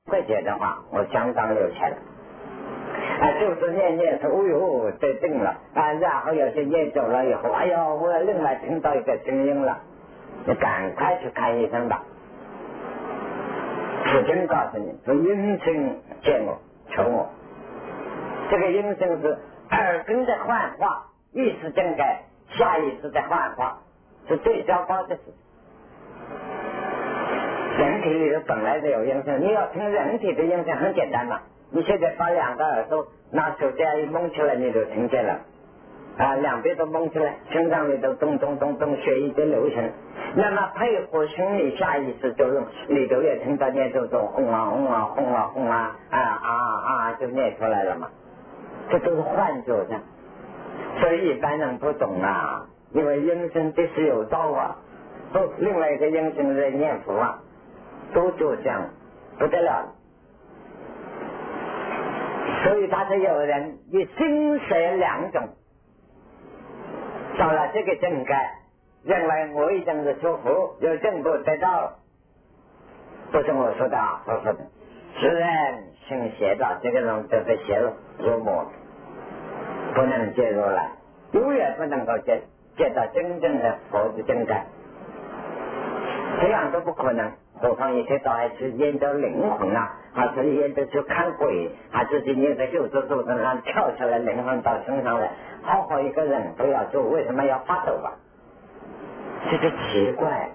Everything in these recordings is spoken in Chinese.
块钱的话，我相当有钱了。就是念说，哎呦，这定了啊！然后有些念走了以后，哎呦，我另外听到一个声音了，你赶快去看医生吧。父亲告诉你，说阴声见我，求我。这个阴声是耳根的幻化，意识正改，下意识的幻化，是最糟糕的事。人体里头本来就有音声，你要听人体的音声很简单嘛。你现在把两个耳朵拿手这样一蒙起来，你就听见了啊，两边都蒙起来，心脏里头咚咚咚咚血液的流程。那么配合心理下意识作用，里头也听到念这种轰啊轰啊轰啊轰啊就念出来了嘛。这都是幻觉的，所以一般人不懂啊，因为音声的是有道啊，另外一个音声在念佛啊，都就这样不得了。所以他是有人以心舍两种，到了这个境界，认为我已经是出佛，有正果得到了，不是我说的啊，我说的，自然心邪道，这个人就被邪入魔，不能介入了，永远不能够见到真正的佛的境界，这样都不可能。何况一天到晚去研究灵魂啊，还是研究去看鬼，还是去念在旧树身上跳下来灵魂到身上来，好好一个人都要做，为什么要发抖啊？这个奇怪，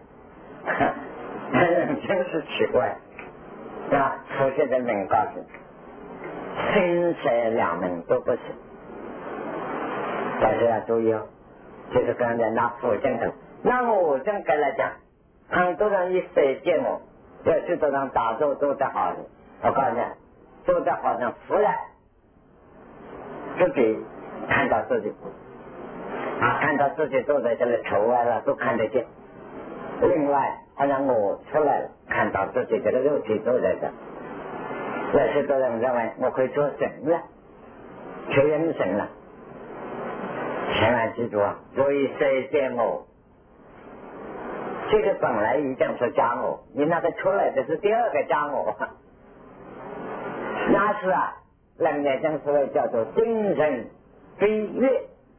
真是奇怪啊！佛学的人告诉你，心舍两门都不是，大家要注意哦。就是刚才拿佛经的，拿我经跟来讲。很多人一谁见我，要去这上打坐做得好的，我告诉你，做得好像服了，自己看到自己，看到自己坐在这里头歪了都看得见。另外，好像我出来了，看到自己这个肉体坐在这，有许多人认为我可以做神了，求人神了。千万记住啊，所以谁见我。这个本来已经是假我，你那个出来的是第二个假我，那是啊，人家讲所谓叫做精神飞跃，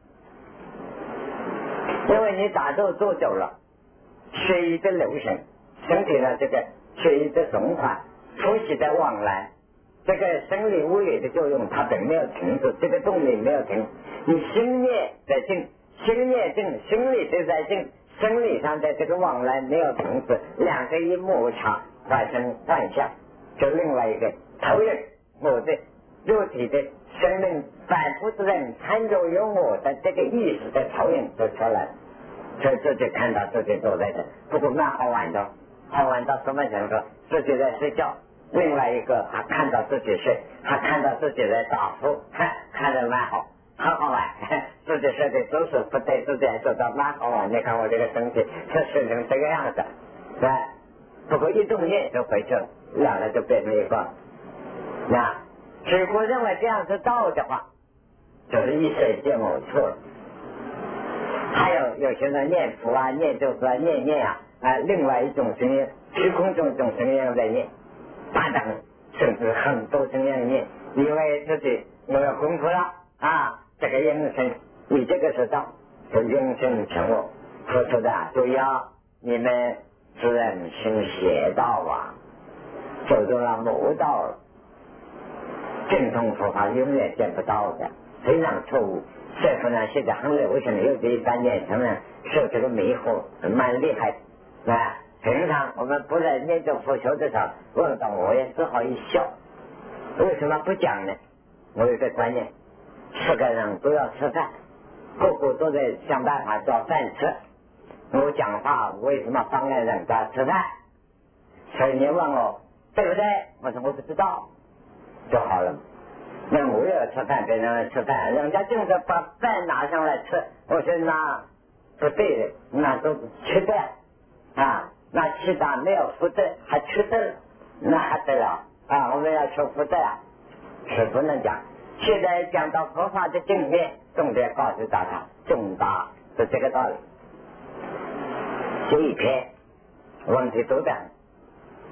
因为你打坐坐久了，血液的流程，身体的这个血液的循环，呼吸的往来，这个生理物理的作用它并没有停止，这个动力没有停，你心念在静，心念静，心理就在静。生理上的这个往来没有停止，两个一摩擦发生幻象，就另外一个投影我的肉体的生命反复之人参入有我的这个意识的投影就出来，所以自己看到自己坐在这，不过蛮好玩的，好玩到什么程度？自己在睡觉，另外一个还看到自己睡，还看到自己在打呼，看得蛮好。很好玩，自己说的都是不对，自己还说到蛮好玩。你看我这个身体是睡成这个样子，不过一动念就回去了，两个就变成一个。那如果认为这样是道的话，就是一水见我错了。还有些人念佛啊、念咒啊、念啊，另外一种声音，虚空中一种声音在念，大等甚至很多声音念，以为自己我有功夫了啊。这个音声，你这个是道，是音声成我。说出的注意啊，你们自然行邪道啊，走入了魔道了，正统佛法永远见不到的，非常错误。所以说呢，现在很流行，有的一般年轻人受这个迷惑，蛮厉害啊。平常我们不在念咒佛学的时候，问到我也只好一笑。为什么不讲呢？我有个观念。4个人都要吃饭，个个都在想办法找饭吃。我讲话为什么妨碍人家吃饭？所以你问我对不对？我说我不知道就好了。那我也要吃饭，别人吃饭，人家就是把饭拿上来吃，我说那不对的，那都是缺德啊！那其他没有福德还缺德，那还得了啊！我们要求福德啊，是不能讲。现在讲到佛法的正面，重点告诉大家，重大是这个道理。这一篇问题多的，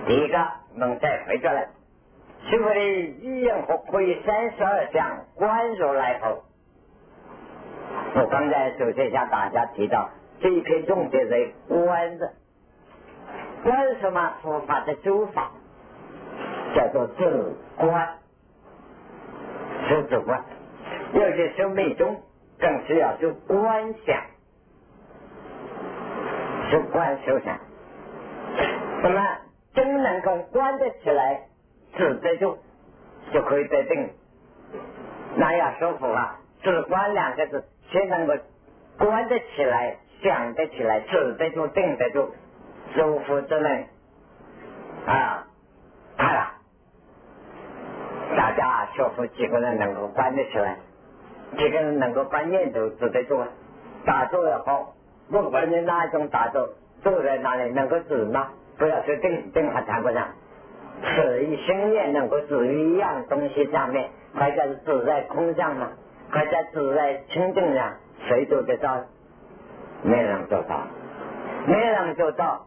第一个，我们再回过来，师父的语言和可以32项观如来佛。我刚才首先向大家提到这一篇重点在观字，观什么？佛法的修法叫做自观，修自观。尤其修密宗更是要修观想，修观修想。那么真能够观得起来，自得住，就可以得定。那要说服啊，自观2个字，先能够观得起来，想得起来，自得住，定得住，舒服之能啊，看了。大家说服几个人能够观得起来，几个人能够观念头自得住，打坐也好，不管你哪一种打坐，坐在哪里能够止吗？不要说定还谈不上，是以心念能够止于一样东西上面，或者是止在空上嘛，或者止在清净上，谁做得到？没人做到，没人做到。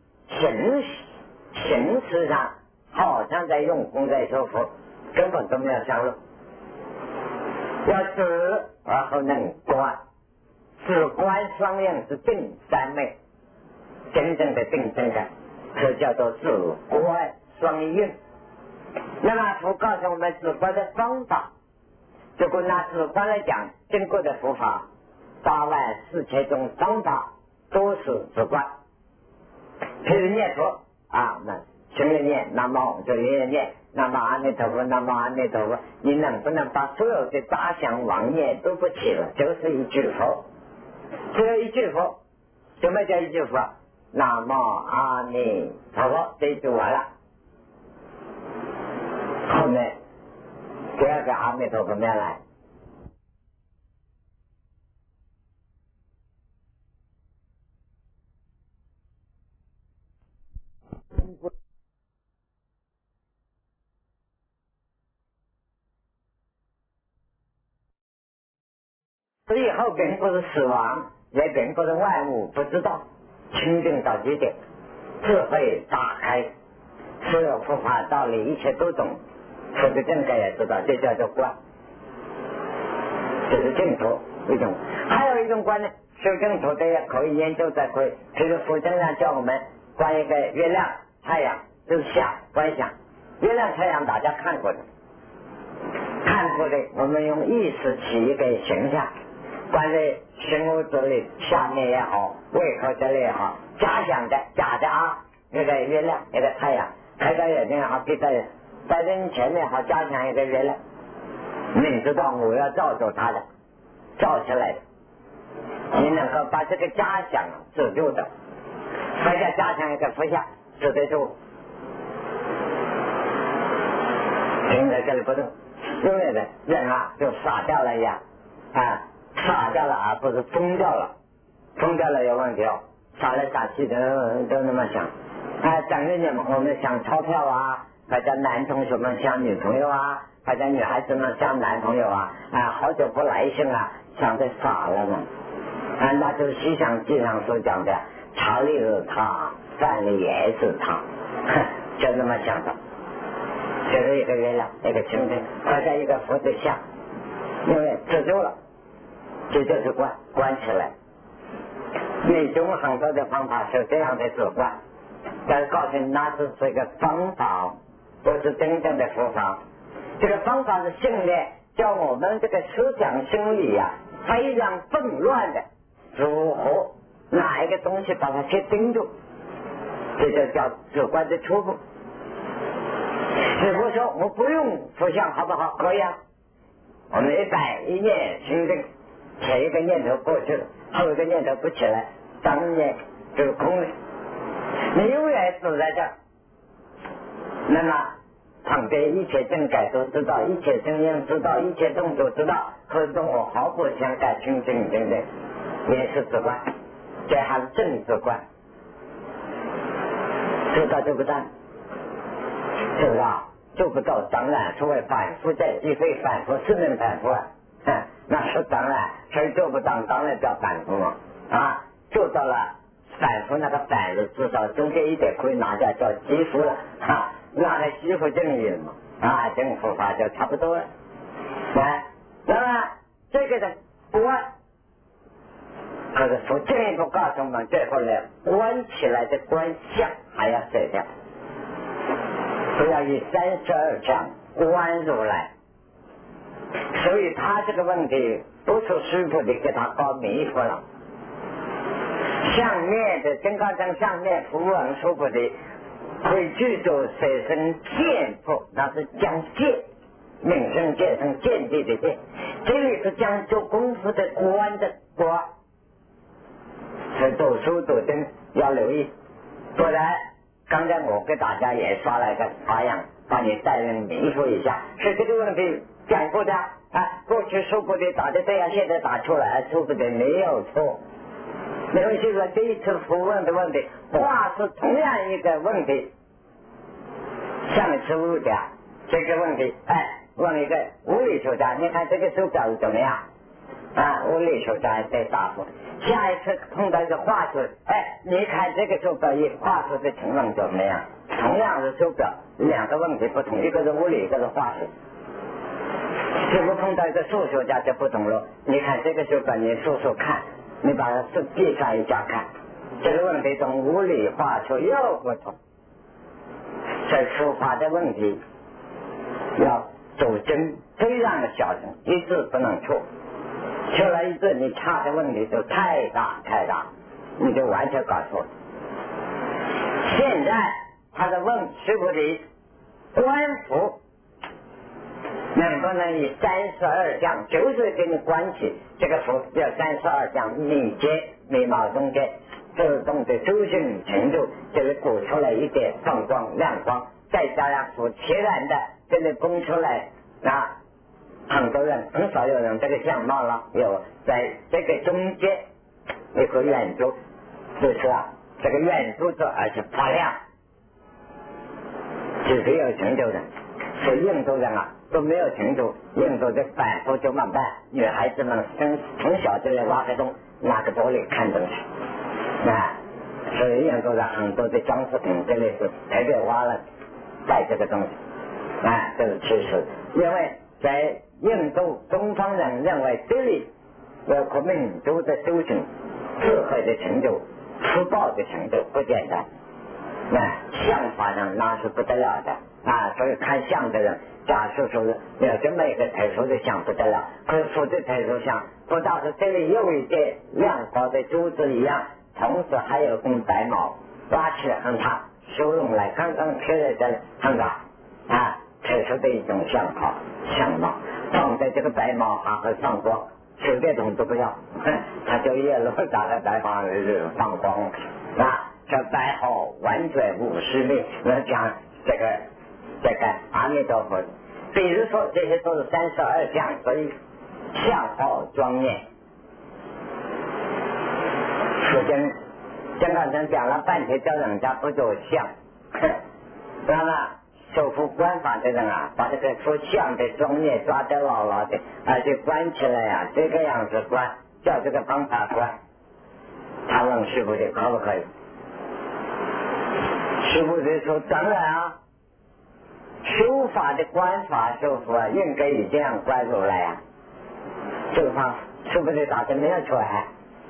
形式上好像在用功在说服，根本都没有相入。要止而后能观，止观双用是定三昧，真正的定真感，这叫做止观双用。那么佛告诉我们止观的方法，如果拿止观来讲，经过的佛法84000种方法都是止观。譬如念佛啊，那心里念，那么就念念，那么阿弥陀佛，那么阿弥陀佛，你能不能把所有的杂想妄念都不起了？就是一句佛，只有一句佛。什么叫一句佛？那么阿弥陀佛，这就完了。后面第二个阿弥陀佛没来。以后并不是死亡，也并不是万物不知道，清净到极点，智慧打开，所有佛法道理一切都懂，佛的正觉也知道，这叫做观，这是净土一种。还有一种观呢，修净土的也可以研究在可以，比如佛经上教我们观一个月亮、太阳，就是想观想。月亮、太阳大家看过的，我们用意识起一个形象。观在生物质里下面也好，胃口这里也好，假想的假的啊，那个月亮，那个太阳，开到眼睛也好，闭到在人前面好，假想一个月亮，你知道我要照着它的，照起来的，你能够把这个假想止住的，或者假想一个佛像止得住，停在这里不动，永远的人啊就傻掉了一样啊。傻掉了而不是疯掉了，疯掉了有问题哦，傻来傻去的都那么想啊，整个人我们想钞票啊，或者男同学们想女朋友啊，或者女孩子们想男朋友啊，好久不来信啊，想的傻了嘛啊，那就是《西厢记》上所讲的，茶里是他，饭里也是他，就那么想的，就是一个月亮，一个清净，或者一个佛的像，因为止住了。这就是观起来。密宗很多的方法是这样的止观，但是告诉你那是一个方法，不是真正的佛法。这个方法是训练，叫我们这个思想心理啊非常混乱的，如何哪一个东西把它先盯住，这就叫止观的初步。如果说我不用佛像好不好？可以啊，我们一念心定。前一个念头过去了，后一个念头不起来，当念就是空了。你永远死在这儿，那么旁边一切正感都知道，一切声音知道，一切动作知道，和动我毫不相干，清净清净，也是直观，这还是正直观。知道就不当，是不是啊？做不到当然是会反复在机会反复，是能反复啊。那是当然，谁做不到当然叫反复嘛啊！做到了反复那个反字，至少中间一点可以拿掉叫积福了啊，拿来积福正义了嘛啊，正佛法就差不多了。那么这个的观，可是佛进一步告诉我们，最后呢，观起来的观相还要舍掉，不要以32相观如来。所以他这个问题不是师父的给他搞迷糊了。相面的金刚经相面符文师父的会具足随身见佛，那是讲见名声见声见地的见，这里是讲做功夫的观的观，所以读书读经要留意。不然刚才我给大家也刷了一个花样，把你带人迷糊一下，是这个问题讲过的啊，过去说过的打的对啊，现在打出来说不的没有错。没有就是说这一次复问的问题，话是同样一个问题，像师傅讲这个问题，问一个物理学家，你看这个手表怎么样啊？物理学家在答复。下一次碰到一个化学，你看这个手表以化学的情况怎么样？同样是手表，两个问题不同，一个是物理，一个是化学。如果碰到一个数学家就不同了，你看这个手表，你数数看，你把它计算一下看，这个问题从物理化学又不同。所以书法的问题要走真，非常的小心，一字不能错，错了一字你差的问题就太大，你就完全搞错了。现在他在问师傅的观服能不能以32相，就是给你关起这个符要32相，你接眉毛中间自动的周身程度，就是鼓出来一点放光亮光，再加上符天然的真的崩出来啊，很多人很少有人这个相貌了，有在这个中间一个圆珠，就是这个圆珠子而且发亮，就是有成就的。所以印度人都没有程度，印度的反复就慢办，女孩子们从小就来挖个洞，拿个玻璃看东西所以印度人很多的装饰品这类是特别挖了带这个东西这是其实，因为在印度东方人认为这里有个民族的修行、智慧的程度、福报的程度不简单，相法上那是不得了的所以看相的人，假设说是有这么一个特殊的相不得了，可是的特殊相不但是这里有一件亮光的珠子一样，同时还有根白毛挖起来很大，修容来刚刚贴在这里很大特殊的一种相貌，放在这个白毛还会放光，随便东都不要，它就越来越大的白毛放光这白毫完全50力，我讲这个阿弥陀佛，比如说这些都是32相，所以相好庄严。佛经金刚经讲了半天，叫人家不做相，那么守护观法的人把这个佛像的庄严抓得牢牢的，而且关起来这个样子关，叫这个方法关。他问师父的可不可以？师父就说当然修法的观法修复应该以这样观如来这个话师父的打的没有出来，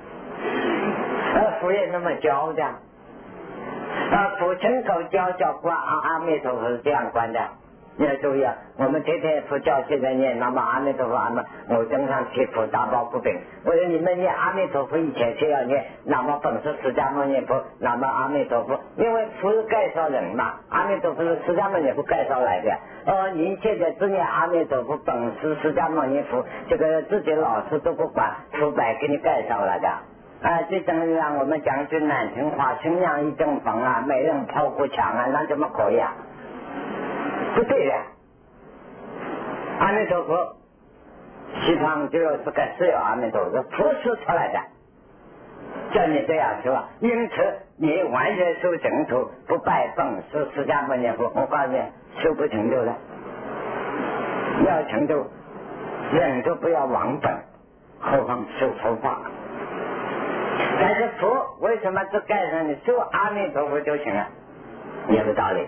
佛也那么教的佛亲口教观阿弥陀佛是这样观的。你要注意我们天天佛教现在念南无阿弥陀佛我经常提佛大宝不平，我说你们念阿弥陀佛以前就要念南无本师释迦牟尼佛，南无阿弥陀佛，因为佛是介绍人嘛，阿弥陀佛是释迦牟尼佛介绍来的您现在只念阿弥陀佛本师释迦牟尼佛，这个自己老师都不管，佛白给你介绍来的这等于让我们讲句难听话，穷养一栋房没人抛过墙那怎么可以不对的。阿弥陀佛西方就是个是有阿弥陀佛佛说出来的，叫你这样说因此你完全修净土，不拜本师释迦牟尼佛，我告诉你修不成就的。要成就人都不要忘本，何况修佛法。 但是佛为什么只盖上你说阿弥陀佛就行了？也有道理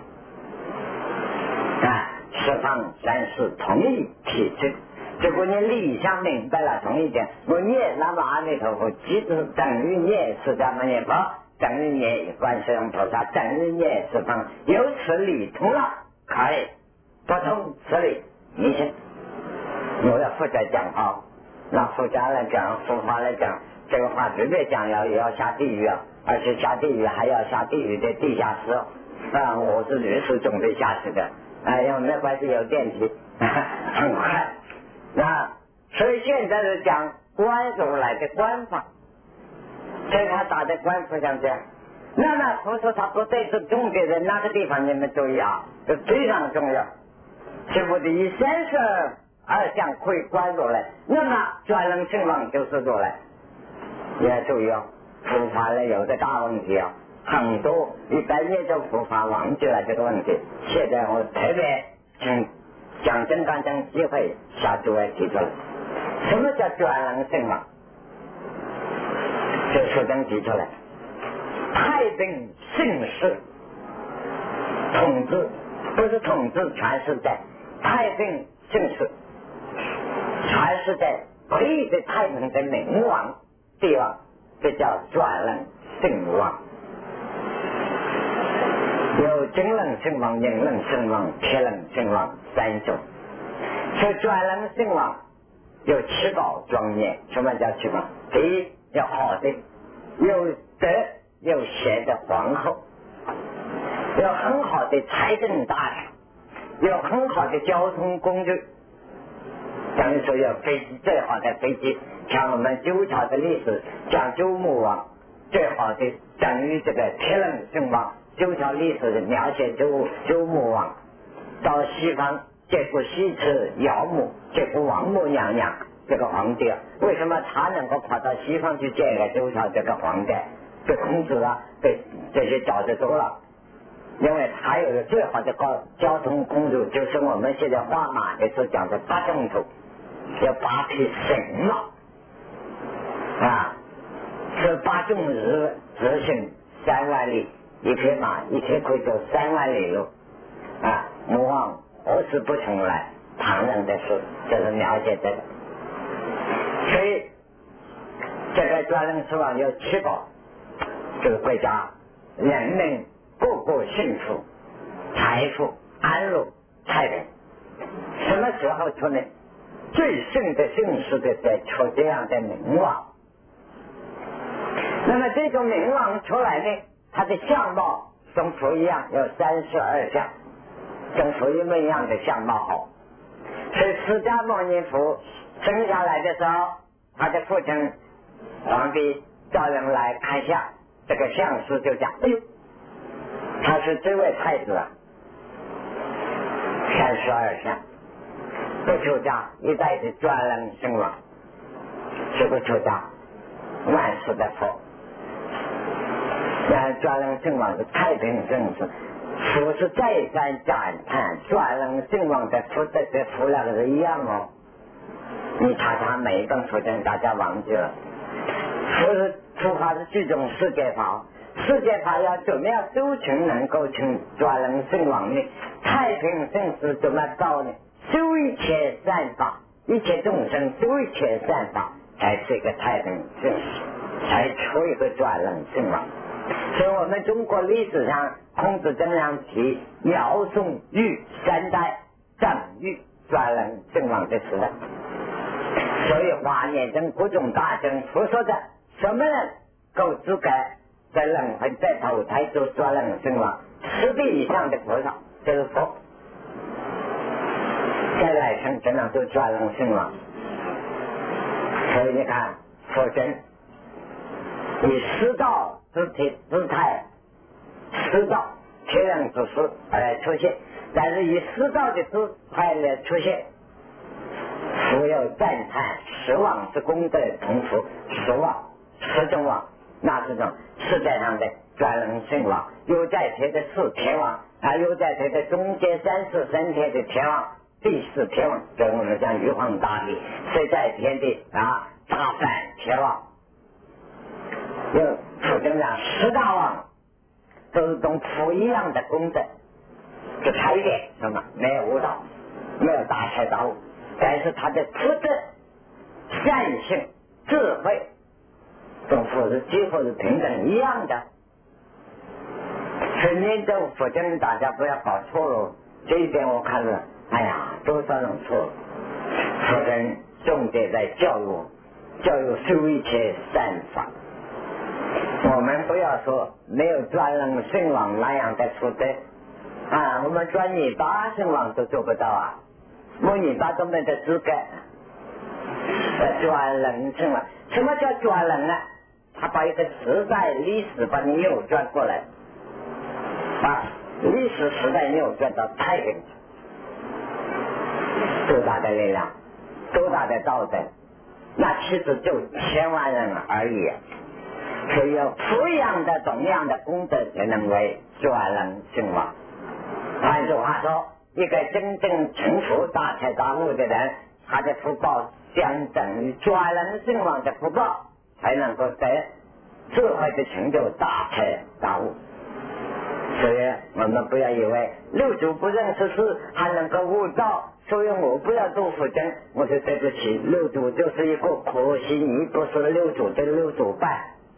啊，十方三世同一体质。如果你理想明白了，同一点，我念南无阿弥陀佛，即等于念释迦牟尼佛，等于念观世音菩萨，等于念十方，由此理通了，可以不通此理迷信。我要负责讲话，那佛家来讲，佛法来讲，这个话随便讲也要下地狱啊，而且下地狱还要下地狱的地下室啊！我是临时准备下去的，因为没关系，有电梯，很快。那所以现在是讲观如来的观法，所以他打的观佛像这样。那么佛说他不对，是重点在哪个地方？你们注意啊，这非常重要。师父的以32相可以观如来，那么转能成王就是如来。你要注意哦，佛法呢有个大问题啊，很多一般念着佛法忘记了这个问题。现在我特别请讲真刚将机会下诸位提出来，什么叫转能成王？这书中提出来，太平盛世统治，不是统治全世界，太平盛世全世界唯一的太平的名王帝王，这叫转能成王。有真能成王、人能成王、天能成王三种。所以转能成王有7宝庄严。什么叫7宝？第一，要好的，有德有贤的皇后，有很好的财政大臣，有很好的交通工具。等于说有飞机，最好的飞机，像我们周朝的历史讲周穆王，最好的等于这个天能成王。周朝历史的描写周穆王到西方，结果西池姚母，结果王母娘娘这个皇帝，为什么他能够跑到西方去见个周朝这个皇帝？被孔子啊，被这些找得多了，因为他有个最好的交通工具，就是我们现在画马的时候讲的8种头，有8匹神马啊，是8种日行3万里。一匹马一天可以走3万里路啊！魔王何时不重来？旁人的事，就是了解这个。所以这个转能成王有7宝，这个国家人民个个幸福、财富、安乐、太平。什么时候出呢？最盛的盛世的在出这样的名王。那么这种名王出来呢？他的相貌跟佛一样，有32相，跟佛一模一样的相貌好。所以释迦牟尼佛生下来的时候，他的父亲皇帝叫人来看相，这个相师就讲：“哎呦，他是这位太子啊，32相，不出家，一代的转能成王，是不出家，万世的佛。”转能成王是太平盛世，佛是再三赞叹转能成王的福德的福量是一样哦。你查查每一本佛经，大家忘记了。佛法是这种世界法，世界法要怎么样修成能够成转能成王呢？太平盛世怎么造呢？修一切善法，一切众生修一切善法，才是一个太平盛世，才出一个转能成王。所以我们中国历史上，孔子这样提尧舜禹3代等于转能成王的时代。所以华严经各种大经所说的什么人够资格在轮回在投胎做转能成王？10地以上的菩萨就是佛，在来生只能做转能成王。所以你看佛经以10道姿态10道天人之事来出现，但是以10道的姿态来出现，佛有赞叹10王之功德同福，10王10种王，那是种世界上的转能成王，有在天的4天王，还有在天的中间33天的天王，第4天王就是我们讲玉皇大帝，是在天的大梵天王。 有佛经上十大王都是种佛一样的功德，就差一点什么没有悟道，没有大彻大悟，但是他的福德、善性、智慧，跟佛是几乎是平等一样的。所以念这佛经，大家不要搞错了。这一点我看了，哎呀，多少人错了。佛经重点在教育修一切善法。我们不要说没有专人圣王那样的福德啊，我们专尼巴圣王都做不到啊，摩尼巴都没得资格。专人圣王，什么叫专人啊？他把一个时代历史把你扭转过来，把历史时代扭转到太平，多大的力量，多大的道德，那其实就1000万人而已。所以有富养的同样的功德才能为专人圣王。换句话说，一个真正成佛大彻大悟的人，他的福报相等于专人圣王的福报，才能够得智慧的成就大彻大悟。所以我们不要以为六祖不认识字还能够悟道，所以我不要读佛经。我说对不起，六祖就是一个可惜你不是六祖的六祖拜。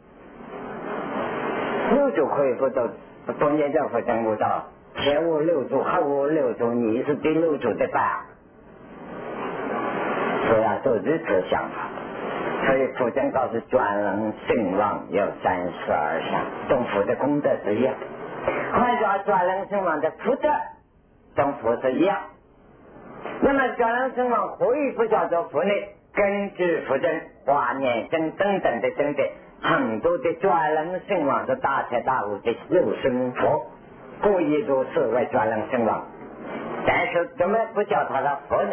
六祖可以不懂，中间叫佛经悟道，前无六祖后无六祖，你是第六祖的拜。所以要做如此想法。所以佛经告诉专人圣王有32项，跟佛的功德是一样。换句话，专人圣王的福德跟佛是一样。那么专人圣王何以不叫做佛呢？根据佛经、华严经等等的经典，很多的专人圣王是大彻大悟的肉身佛，故意如此为专人圣王。但是怎么不叫他的佛呢？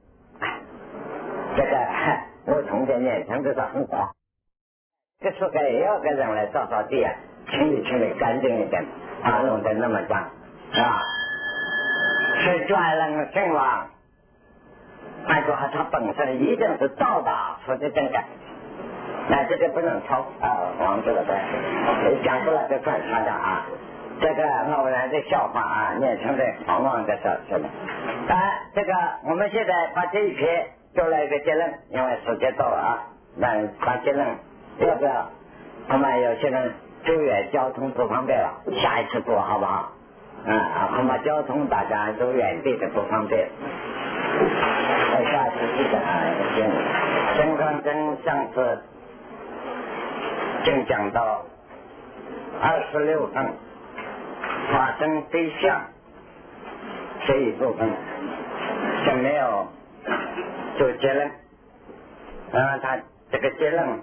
这个我从前年轻的时候很狂，这时候也要个人来扫扫地啊，清理干净一点啊，弄得那么脏啊，是专人圣王。按说他本身一定是到达佛的正感，那这个不能抄啊，忘记了的，讲出来就算他的啊。这个偶然的笑话啊，念成的狂妄的事是的。这个我们现在把这一篇做了一个结论，因为时间到了啊，那把结论要不要？我们有些人走远交通不方便了，下一次做好不好？恐怕交通大家走远地的不方便。下次记得金刚经上次正讲到26分法身对象这一部分就没有做结论，他这个结论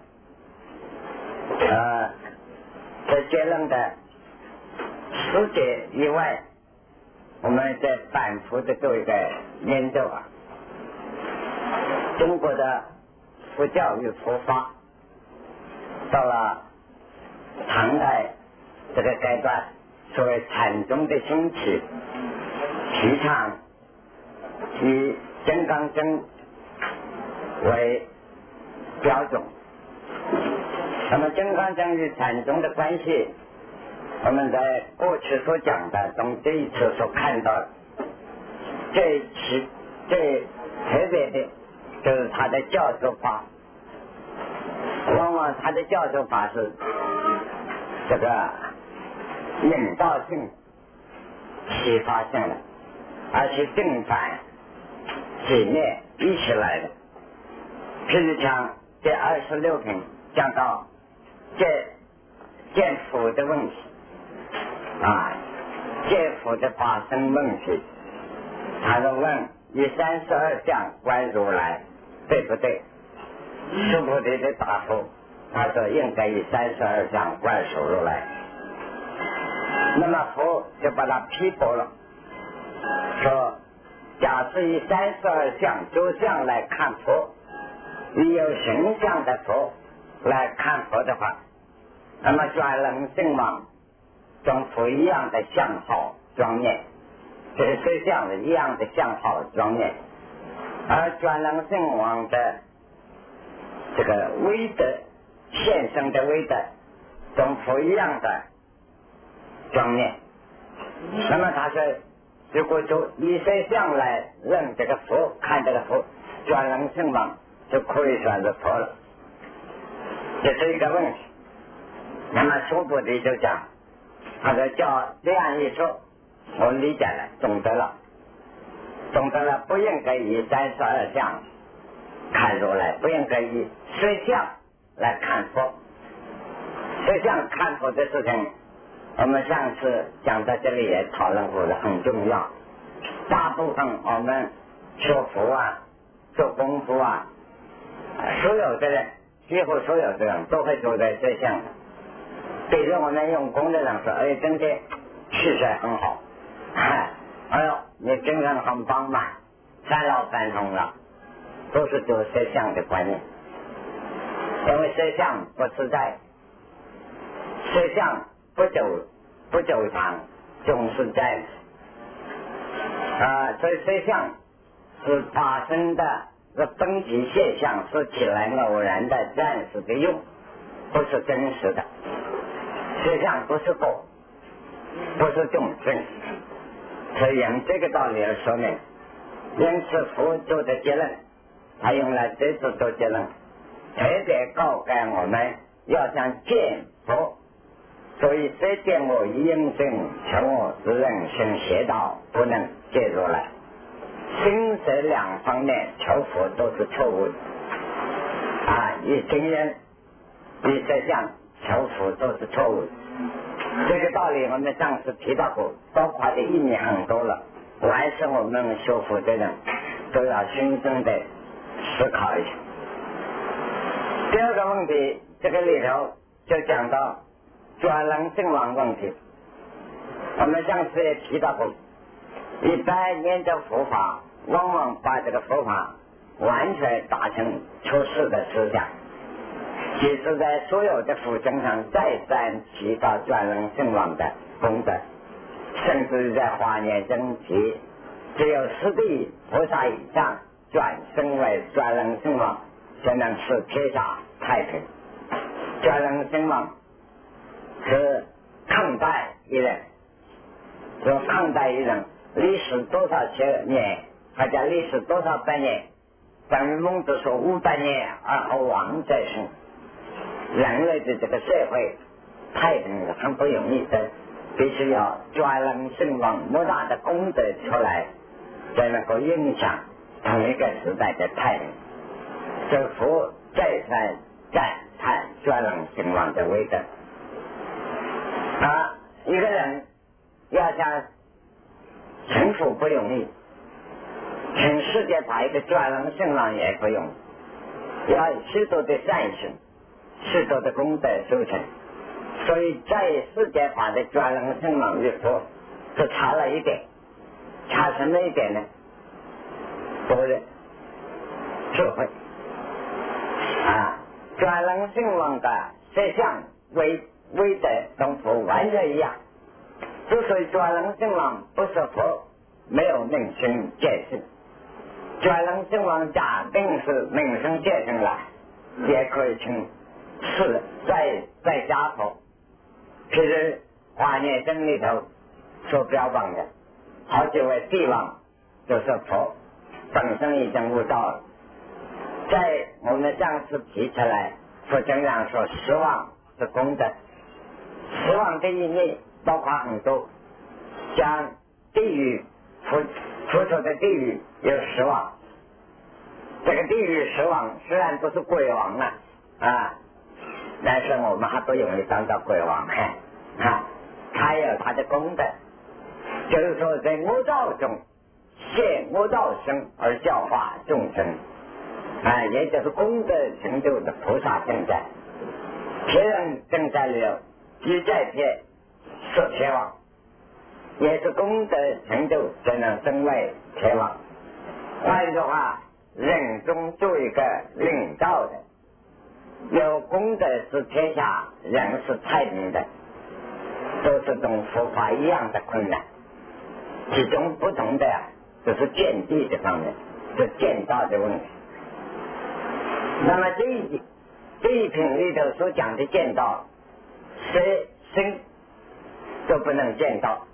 这结论的书解以外，我们在反复的做一个研究啊。中国的佛教与佛法到了唐代这个阶段，所谓禅宗的兴起，提倡以金刚经为标准。那么金刚经与禅宗的关系，我们在过去所讲的从这一次所看到的最特别的就是他的教授法，往往他的教授法是这个引导性、启发性的，而且正反解灭一起来的。譬如讲这26品讲到见佛的问题见佛的发生问题，他就问以32相观如来，对不对？须菩提的答复，他说应该以32相观如来。那么佛就把他批驳了，说假设以32相诸相来看佛，以有形象的佛来看佛的话，那么专人圣王跟佛一样的相好庄严，这个对象的一样的相好庄严，而专人圣王的这个威德现生的威德跟佛一样的庄严。那么他说，如果就以色相来认这个佛，看这个佛转能圣王，就可以算是佛了，这是一个问题。那么初步的就讲，他说叫这样一说，我理解了，懂得了，不应该以32相看如来，不应该以实相来看佛。实相看佛的事情，我们上次讲到这里也讨论过了，很重要。大部分我们学佛啊，做功夫啊，所有的人，几乎所有的人都会做在实相的。比如我们用功的人说，哎，今天气色很好，哎呦，你精神很饱满，三老繁通了，都是做实相的观念。因为实相不实在，实相不久长，总是在所以实相是发生的是本体现象，是起来偶然的暂时的用，不是真实的。实相不是佛，不是众生，所以用这个道理来说明。因此佛做的结论，他用了这次做结论，特别告诉我们要想见佛，所以这见我应正求我自认生邪道，不能介入来。心色两方面求佛都是错误的以经验以实相求佛都是错误的。这个道理我们上次提到过，包括的意义很多了，还是我们修佛的人都要深深的思考一下。第二个问题，这个里头就讲到转能圣王问题。我们上次也提到过，一般念着佛法，往往把这个佛法完全打成出世的思想。其实在所有的佛经上再三提到转能圣王的功德，甚至在华严中提，只有十地菩萨以上转生为转能圣王，才能使天下太平。转能圣王是抗代一人，说抗代一人历史多少千年，或者历史多少百年，等于孟子说500年而后王再生。人类的这个社会太平是很不容易的，必须要转能圣王莫大的功德出来，才能够影响同一个时代的太平。这佛再三赞叹转能圣王的伟德。一个人要想成佛不容易，全世界把一个转能圣王也不容易，要许多的善行，许多的功德修成。所以在世界法的转能圣王与佛就差了一点，差什么一点呢？多人智慧转能圣王的实相为德跟佛完全一样。之所以转能圣王不是佛，没有命生见性。转能圣王假定是命生见性了，也可以称是在家佛。譬如华严经里头所标榜的好几位帝王就是佛，本身已经悟道了。在我们上次提出来，佛经上说十王是功德，十王的意义包括很多，像地狱佛说的地狱有10王，这个地狱10王虽然不是鬼王了但是我们还不容易当到鬼王他有他的功德，就是说在恶道中现恶道生而教化众生也就是功德成就的菩萨正在。天人正在里头居在天是天王，也是功德成就才能升为天王。换句话，人中做一个领导的，有功德是天下人是太平的，都是跟佛法一样的困难。其中不同的就是见地这方面，是见道的问题。那么这一品里头所讲的见道， 色声都不能见到，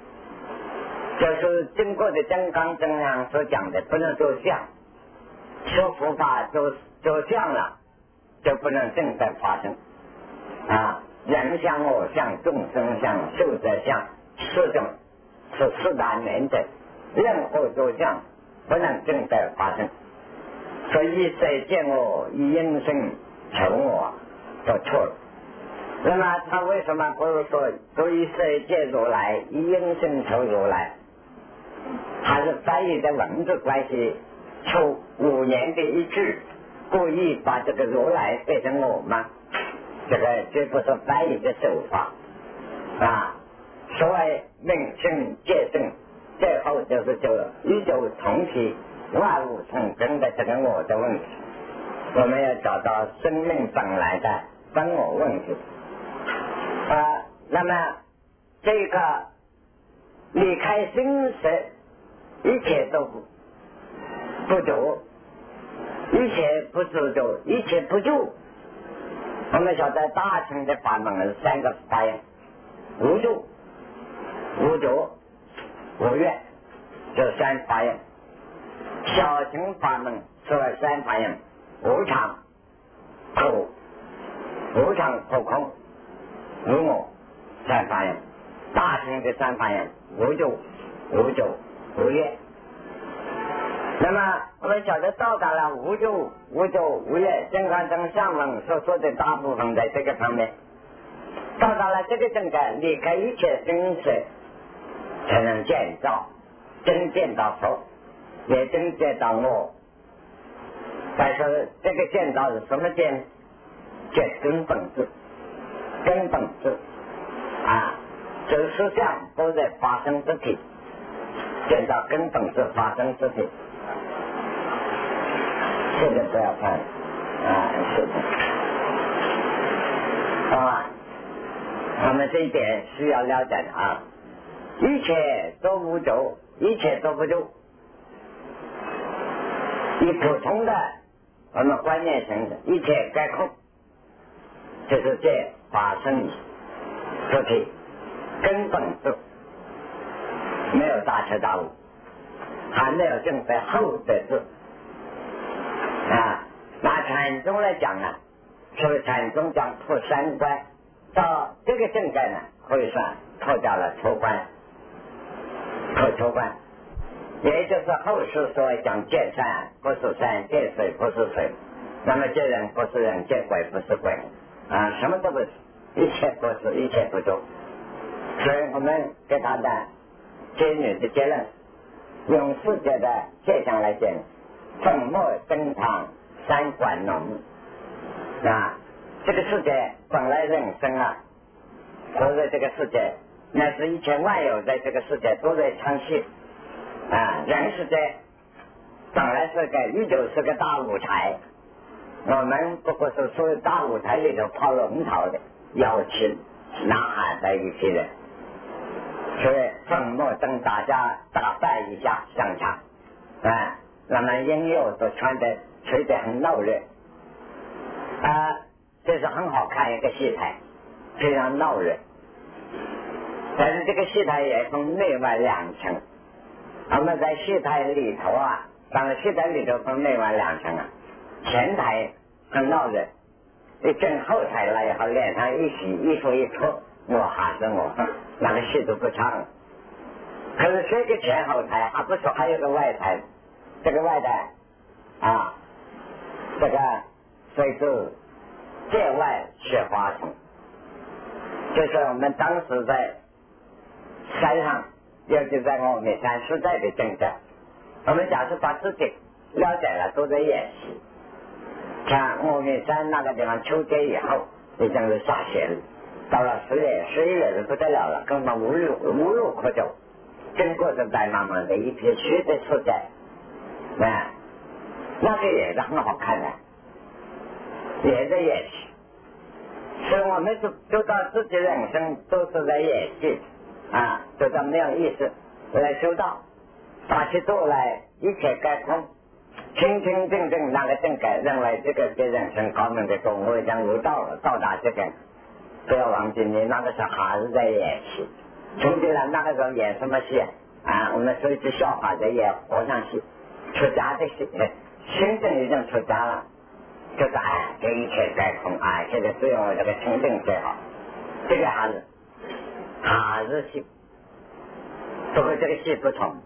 就是经过的金刚经上所讲的，不能做相，说佛法做相了，就不能正在发生啊。人相、我相、众生相、寿者相，四种是四大原则，任何做相不能正在发生。所以谁见我以应声求我，就错了。那么他为什么不是说所以谁见如来以应声求如来？还是翻译的文字关系出5年的一句，故意把这个如来变成我吗？这个绝不是翻译的手法啊。所谓命生界正，最后就是宇宙同体、万物同根的这个我的问题。我们要找到生命本来的本我问题那么这个离开生死，一切都不足，一切不足就一切不住。我们晓得大乘的法门是3个法印：无住、无着、无愿，这3法印。小乘法门说3法印：无常、苦、无常苦空、无我3法印。大乘的3法印：无住、无着、无愿。那么我们晓得到达了无住、无着、无愿，金刚经上文所说的大部分在这个方面，到达了这个境界，离开一切生死，才能见到真见到佛，也真见到我。但是这个见到是什么见？见根本质，根本质这实相都在发生之体，见到根本质发生之体。这个不要看是的我们这一点需要了解的一切都无着，一切都不住。以普通的我们观念层的一切该空，就是这发生之体，根本质，没有大彻大悟，还没有正在后的质拿禅宗来讲呢，是禅宗讲破3关，到这个境界呢，可以算脱掉了出关，破出关，也就是后世所谓讲见山不是山，见水不是水，那么见人不是人，见鬼不是鬼什么都不是，一切不是，一切不住。所以我们给他的结论的结论，用世界的现象来讲，粉墨登场3管浓这个世界本来人生活在这个世界，乃至一切万有在这个世界都在唱戏人世界本来是个宇宙，是个大舞台，我们不过是属于大舞台里头跑龙套的妖气呐喊在一起的，所以粉墨灯大家打扮一下上场那么音乐都穿的吹得很闹热这是很好看一个戏台，非常闹热。但是这个戏台也分内外2层，我们在戏台里头当然戏台里头分内外2层前台很闹热，一进后台了以后，脸上一洗，衣服一脱，我还是我，那个戏都不唱了。可是这个前后台还不说，还有个外台，这个外台这个所以是界外雪花城，就是我们当时在山上，尤其在峨眉山实在的境界，我们假设把自己了解了，都在演戏。像峨眉山那个地方，秋天以后已经是下雪了，到了10月、11月就不得了了，根本无路可走，经过是白茫茫的一片雪的世界那个也是很好看的，也在演戏。所以我们知道自己人生都是在演戏知道没有意思，来修道，把其做来一切该空，清清正正那个正改，认为这个比人生高明的多，我已经悟到了，到达这个不要忘记你那个时候还是在演戏。从前呢那个时候演什么戏啊？我们说一句笑话在演和尚戏，出家的戏，清净已经出家了，就是这一切在空现在只有我这个清净最好。这个还是戏，不过这个戏不同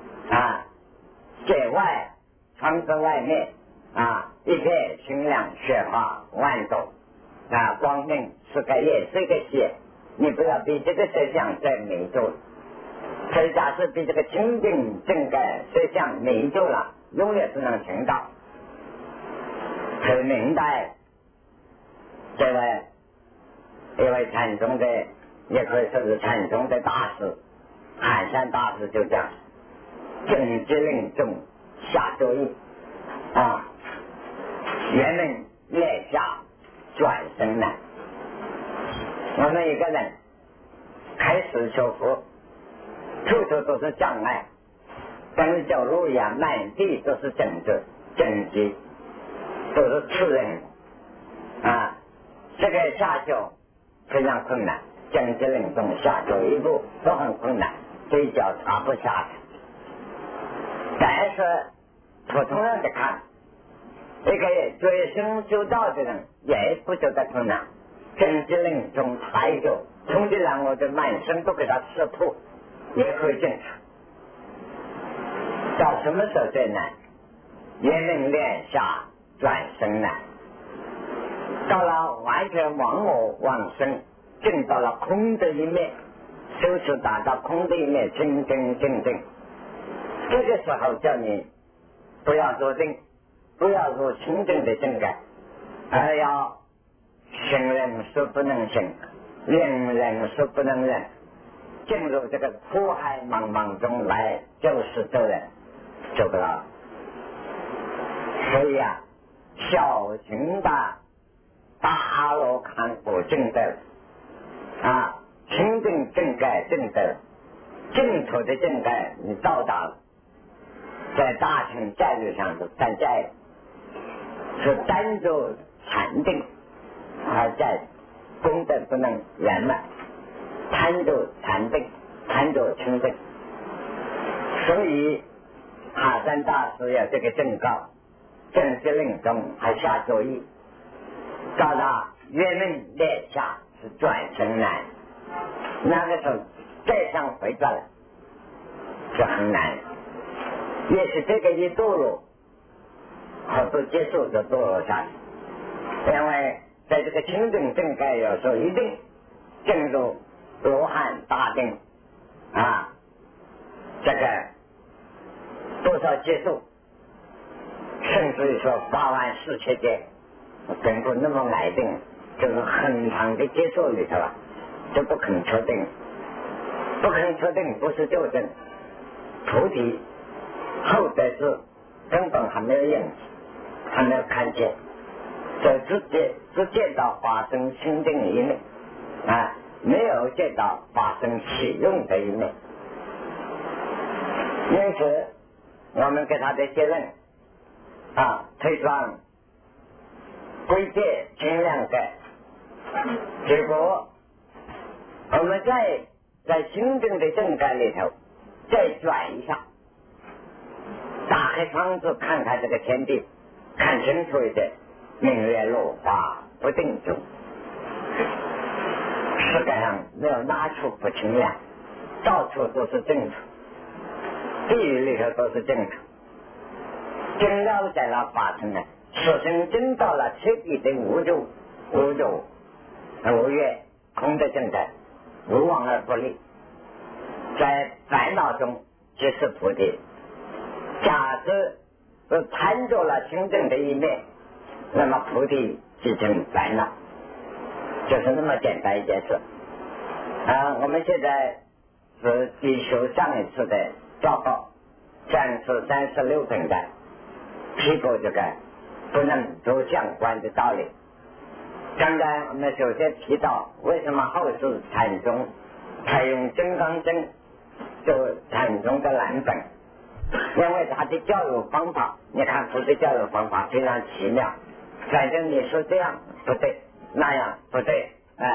界外窗子外面一片清凉，雪花万朵光明是个也是个戏，你不要被这个色相再迷住。所以假设被这个清净正盖色相迷住了，永远不能听到。所以明代这位一位禅宗的，也可以说是禅宗的大师海山大师就讲：正知令众下作意原本列下转生难。我们一个人开始学佛，处处都是障碍，跟走路一样，满地都是正机，都是刺人这个下修非常困难，正知令众下修一步都很困难，这一脚踏不下来。但是普通人的看，一个追生修道的人也不觉得困难，正知令众踏一步，从这让我的满身都给他吃破，也可以正常。到什么时候最难？原能练下转生难。到了完全忘我忘生，证到了空的一面，修持达到空的一面，清清净净。这个时候叫你不要做定，不要做清净的正改，而要行人说不能行，令人说不能忍，进入这个苦海茫茫中来就是做人，做不到。所以小型的大罗汉果正德清净正改正德净土的正改你到达了，在大乘教育上是参加的，是单做禅定，而在功德不能圆满，贪着禅定，贪着清净。所以海山大师有这个正告，正知令中还下作意，到达原门列下是转生难，那个时候再想回转了是很难。也是这个一堕落，好多接受就堕落下去。因为在这个清净正改有时候一定进入罗汉大定这个多少接受，甚至于说8万4千劫，根本那么来定，就是很长的接受里头就不肯确定，不肯确定不是纠正菩提。后代是根本还没有认识，还没有看见，就只见到发生清净的一面没有见到发生启用的一面。因此我们给他的结论推断归戒清凉改，结果我们在清净的正改里头再转一下，打开窗子看看这个天地，看清楚一点，明月落花不定中，世界上没有哪处不清凉，到处都是正处，地狱里头都是正处。真了解了法身呢，所生真到了彻底的无愿空的正在，无往而不利，在烦恼中即是菩提。假设是贪着了清净的一面，那么菩提即成烦恼，就是那么简单一件事我们现在是继续上一次的报告，上次36分的提过这个不能做相关的道理。刚才我们首先提到为什么后世禅宗采用金刚经做禅宗的蓝本，因为他的教育方法，你看他的教育方法非常奇妙，反正你说这样不对，那样不对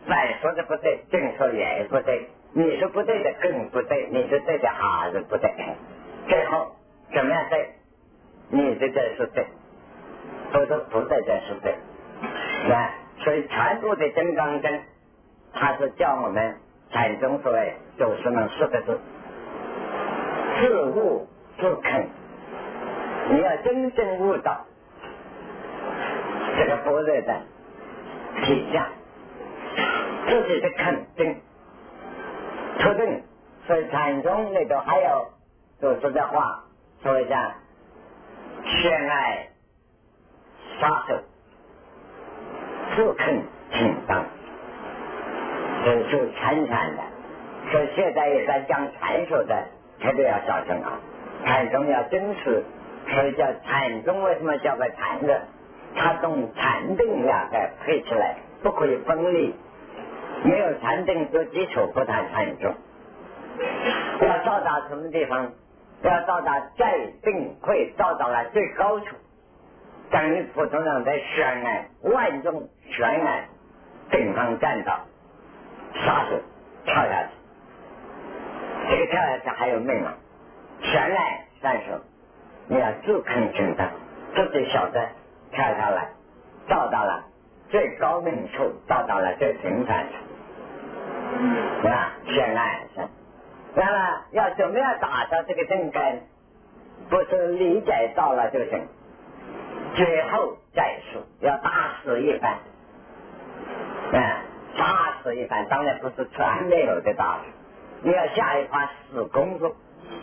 反说的不对，正说也不对，你说不对的更不对，你说对的还是不对，最后怎么样对？你这个是对，都是不对的是对。那所以全部的金刚经，它是叫我们禅宗所谓就是那4个字：自悟自肯。你要真正悟到这个般若的体相，自己的肯定、确定。所以禅宗里头还有就说的话，说一下宣爱杀手，自肯挺当，这是禅的。所以现在也在讲禅说的，特别要小心啊！禅宗要真实，所以叫禅宗为什么叫个禅的？它同禅定两个配起来，不可以分离。没有禅定做基础，不谈禅宗。要到达什么地方？要到达在定会到达了最高处，等于普通人在悬崖万众悬崖顶上站到，杀死跳下去。这个跳下去还有命啊！悬崖3手，你要自肯承担，自己晓得跳下来，到达了最高明处，到达了最平凡处，啊，悬崖上。那么要怎么样打造这个正根？不是理解到了就行，最后再说，要大事一番，大事一番，当然不是全没有的大事，你要下一番死工作，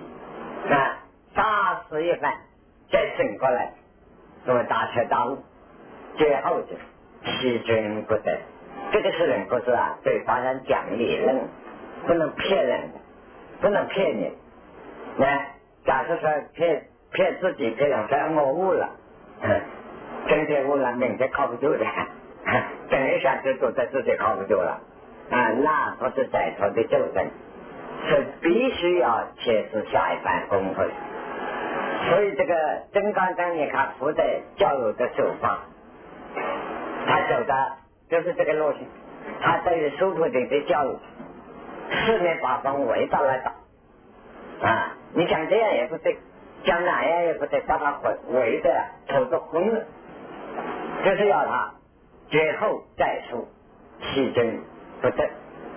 大事一番再醒过来，作为大彻大悟，最后就欺君不得。这个是人不是啊，对方人讲理论，不能骗人的，不能骗你。假设说骗自己，骗人说我悟了，今天悟了，明天靠不住的，等一下就觉得自己靠不住了，那不是giải脱的救生，是必须要切实下一番功夫。所以这个真刚刚你看佛的教育的手法，他走的就是这个路线，他对于苏菩提的教育4面8方围到了打，你讲这样也不对，讲哪样也不对，把他围的头都昏了，就是要他最后再说欺君不得，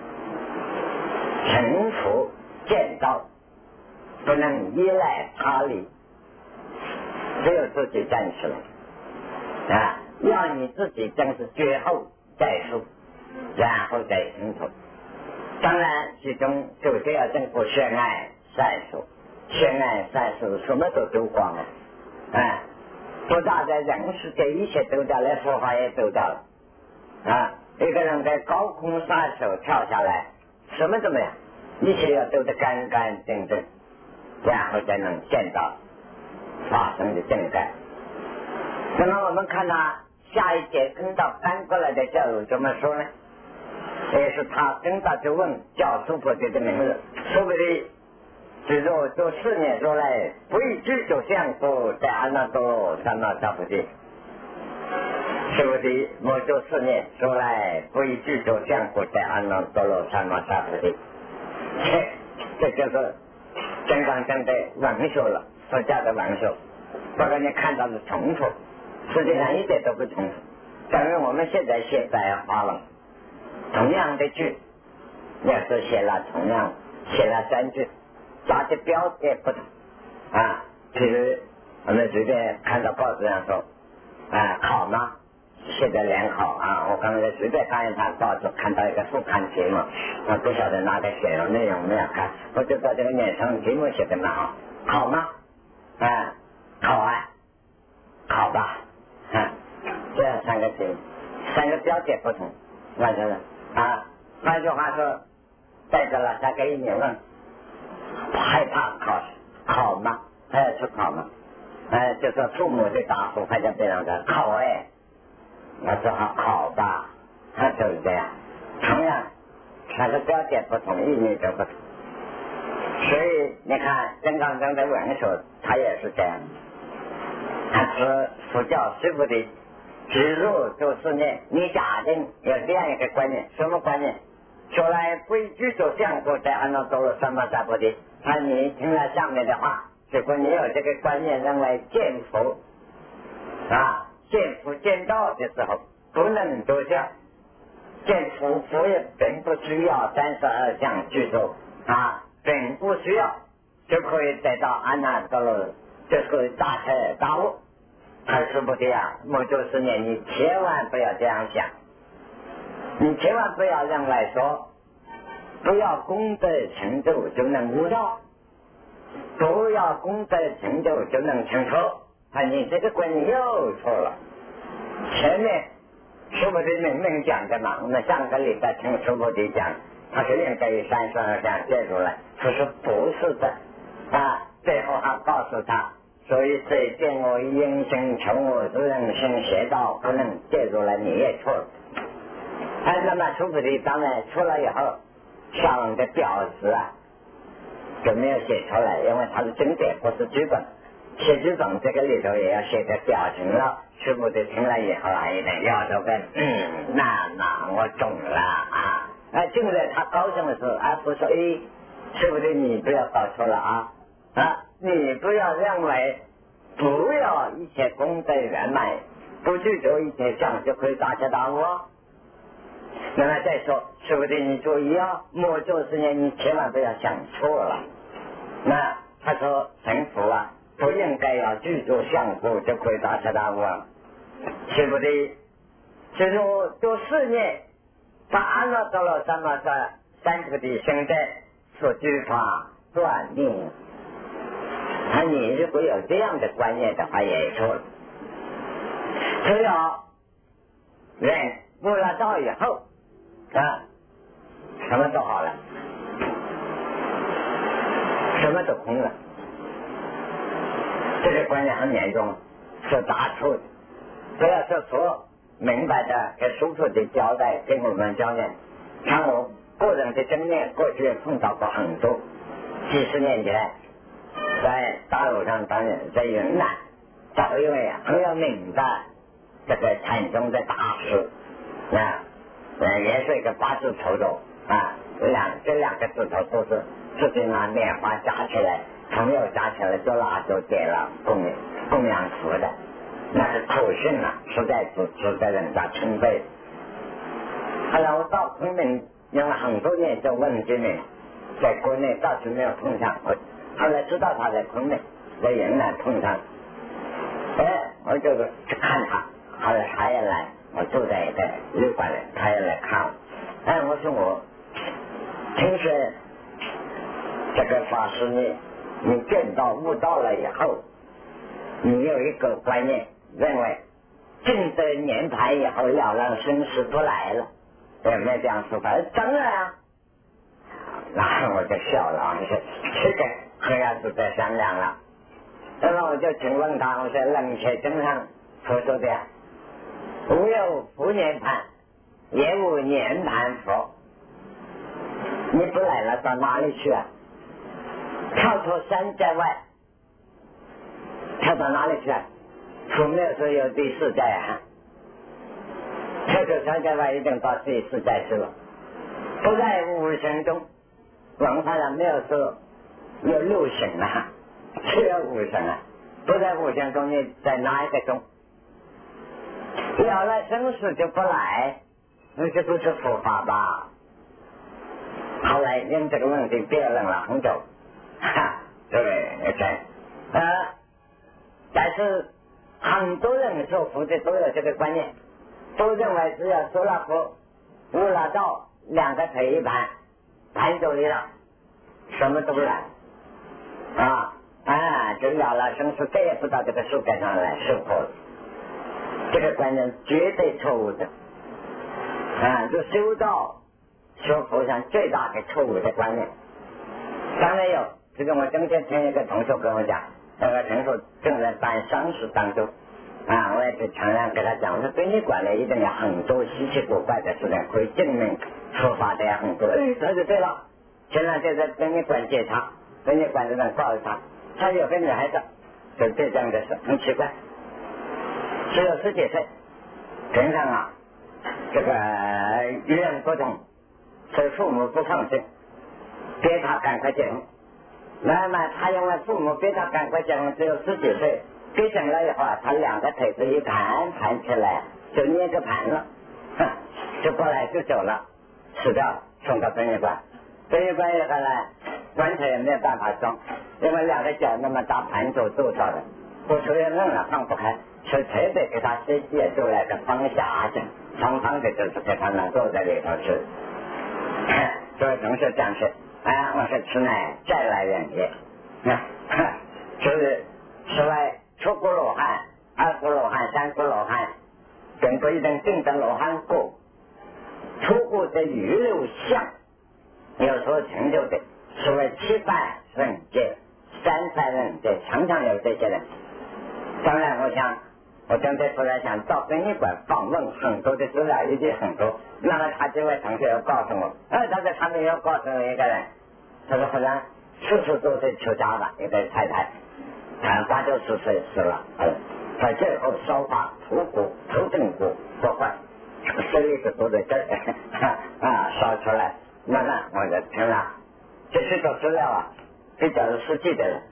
臣服见道，不能依赖他力，只有自己站起来，要你自己正是最后再说，然后再行头。当然其中首先要政府宣爱善术，宣爱善术什么都丢光了，不大在人世界一切丢掉了，佛法也丢掉了，一个人在高空撒手跳下来，什么都没有，一切要丢得干干净净，然后才能见到发生的正感。那么我们看他下一节跟到翻过来的教育怎么说呢？也是他跟到就问叫苏菩提的名字，苏菩提只说做4年说来，不以具足相故，在阿耨多罗三藐三菩提。苏菩提我做4年说来，不以具足相故，在阿耨多罗三藐三菩提。这就是真刚正的文学了，佛教的文学。不过你看到的重复，实际上一点都不重复。等于我们现在写白话文，同样的句，要是写了同样写了3句，加的标点不同譬如我们随便看到报纸上说考吗？现在联考我刚才随便看一看报纸，看到一个副刊题目，我不晓得哪个写的内容没有看，我就把这个撵成题目写的蛮好，考吗？考考吧，这样3个题目，3个标点不同，完成了换句话说，带着了3个一年问，害怕考吗？他要去考吗？就说父母的答复，还叫别人的考我只好考吧，就是这样。同样3个标点不同，意义都不同。所以你看真刚正的文学，他也是这样，他是佛教师傅的只入就是念，你假定有这样一个观念，什么观念？说来规矩就相过在安那多罗三藐三菩提。你听了下面的话，如果你有这个观念，认为见佛见佛见道的时候不能多相，见佛佛也并不需要32相具足并不需要就可以得到安那多罗，就可以大彻大悟。还是不对我就是你千万不要这样想，你千万不要认为说不要功德成就就能悟道，不要功德成就就能成佛你这个观念又错了。前面师父的明明讲的嘛，我们上个礼拜听师父的讲，他是应该32相介入来，他说不是的最后还告诉他，所以谁见我因心求我之人心邪道不能介入来，你也错了。那么师父的当然出来以后上的表示就没有写出来，因为它是经典不是剧本，写剧本这个里头也要写的表情了。师父的听了以后一定要都跟那我懂了就在他高兴的时候不说师父的你不要搞错了你不要认为不要一切功德圆满，不去做一切相就可以大彻大悟。那么再说师父的你注意莫就是你千万不要想错了。那他说成佛不应该要具足相佛就可以大彻大悟师父的就是说做4年把安那多罗三藐三菩提心的所具法断定你如果有这样的观念的话也错了。只要人悟了道以后什么都好了，什么都空了，这个观念很严重，是大错的。不要是说明白的给师父的交代给我们教练，看我个人的经验，过去碰到过很多，几十年前在大陆上当然在云南找一位很有名的这个禅宗的大师也是一个80头头这两个指头都是自己拿棉花夹起来，朋友夹起来就拿走点了供养佛的，那是口训实在值得人家钦佩。后来我到昆明用了很多年就问居民，在国内倒是没有碰上，后来知道他在昆明在云南碰上我就去看他，后来他也来，我住在一个旅馆里，他也来看我说我听说这个法师你见到悟道了以后，你有一个观念认为进得年盘以后了让生死不来了，有没有这样说法？当然然后我就笑了我说这个和要是在商量了。那么我就请问他，我说冷却经上所说的无有福年盘也无年盘佛，你不来了到哪里去跳出3界外，跳到哪里去佛没有说有第4界跳出3界外一定到第4界去了。不在五行中，文化上没有说有6行只有5行不在5行中，你在哪一个中了了生死就不来，那这不是佛法吧？后来因这个问题辩论了很久对但是很多人受佛的都有这个观念，都认为只要说了佛悟了道2个腿一盘走离了，什么都不来就了了生死，再也不到这个世界上来受苦。这个观念绝对错误的就修道修佛上最大的错误的观念。当然有这个，我今天听一个同学跟我讲，那个同学正在办丧事当中我也是常常给他讲，我说殡仪馆里一定有很多稀奇古怪的事情，可以证明佛法的很多。他就对了，前两天在殡仪馆检查，殡仪馆的人告诉他有个女孩子就这样的事，很奇怪，只有10几岁， 平常啊，这个与人不同，所以父母不放心，逼他赶快结婚。那么他因为父母逼他赶快结婚，只有10几岁，逼成了以后啊，他2个腿子一盘起来，就捏着盘了，就过来就走了，死掉，送到殡仪馆。殡仪馆以后呢，棺材也没有办法装，因为2个脚那么大盘子做到的，不出也愣了放不开，所以特别给他设计做了个方匣子，方方的就是给他能坐在里头吃。所以同事讲是，我说吃奶再来人也，就是此外出锅罗汉、2锅罗汉、3锅罗汉，并不一定定的罗汉过，出过的余留相，有所成就的，所谓7番人界、3番人界，常常有这些人。当然我想我刚才出来想到殡仪馆访问很多的资料，已经很多。那么他这位同学要告诉我，他在上面要告诉我一个人，他说好像40多岁出家了，一个太太，他8、90岁死了，他最后烧化头正骨不坏，手里是多的劲烧出来。那我就听了，这是个资料啊，比较实际的人。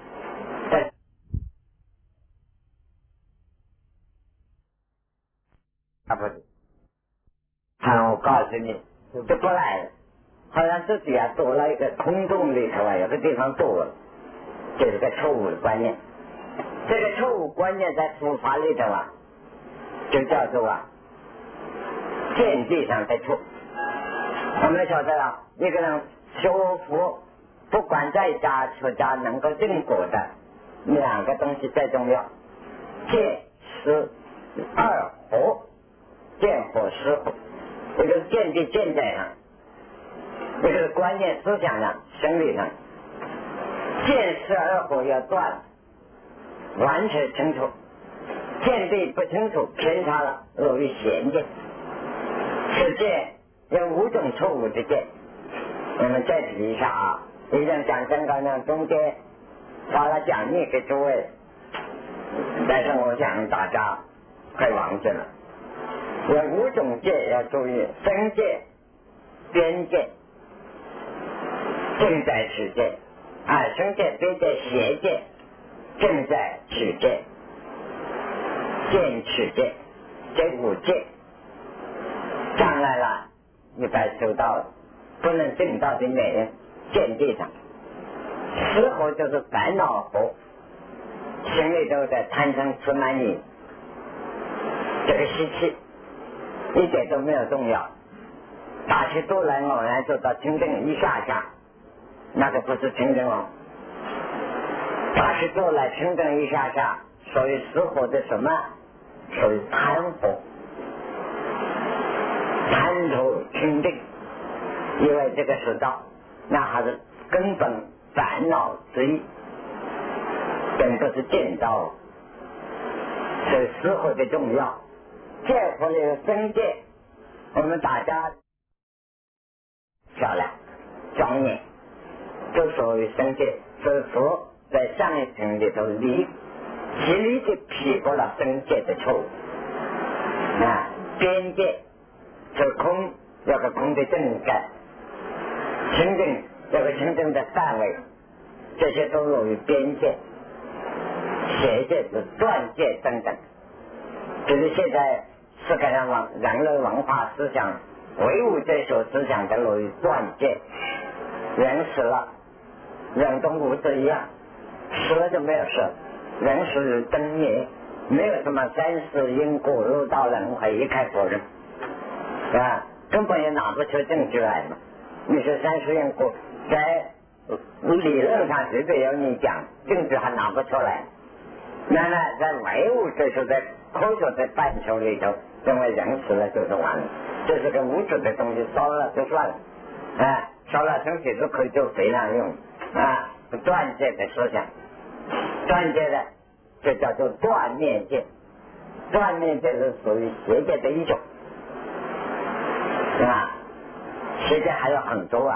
我告诉你，就不来了，好像自己多了一个空洞里头有个地方多了，这是个错误的观念。这个错误观念在佛法里头就叫做见地上的错。我们晓得一个人修佛，不管在家出家能够正果的2个东西最重要，见思2合，见合思合。一个是见地见在上，一个是观念思想上、生理上。见思2合要断，完全清楚。见地不清楚，偏差了，容易闲见。是见有5种错误的见。我们再提一下一人讲真刚刚中间发了讲义给诸位，但是我想大家快忘记了。有5种戒要注意：身戒、边戒、正在持戒、身戒、边戒、邪戒、正在持戒、见持戒，这5戒障碍了，一般修道不能证到的美人见地上。思合就是烦恼合，心里头在贪嗔痴慢疑，这个习气一点都没有重要。大气都来偶然做到清净一下下，那个不是清净大气都来清净一下下，所以思合的什么？属于贪合，贪图清净，因为这个是道，那还是根本烦恼之一，并不是见道，所以思合的重要。戒和那个身戒，我们大家漂亮庄严，就属于身戒。所以佛在上一层里头极力的批驳了身戒的错误。边界是空，有个空的正感，清净有个清净的范围，这些都属于边界。邪戒是断戒等等，就是现在世界上人类文化思想唯物这所思想的属于断戒。人死了，人跟物质一样，死了就没有事，人死如灯灭，没有什么三世因果入道轮回一概否认，根本也拿不出证据来嘛。你说三世因果在理论上随便有你讲，证据还拿不出来。那么在唯物这是在科学的范畴里头，认为人死了就是完了，这是个无主的东西，烧了就算了，烧了身体是可以做肥料用，断戒的思想，断戒的这叫做断灭戒，断灭戒是属于邪戒的一种，邪戒还有很多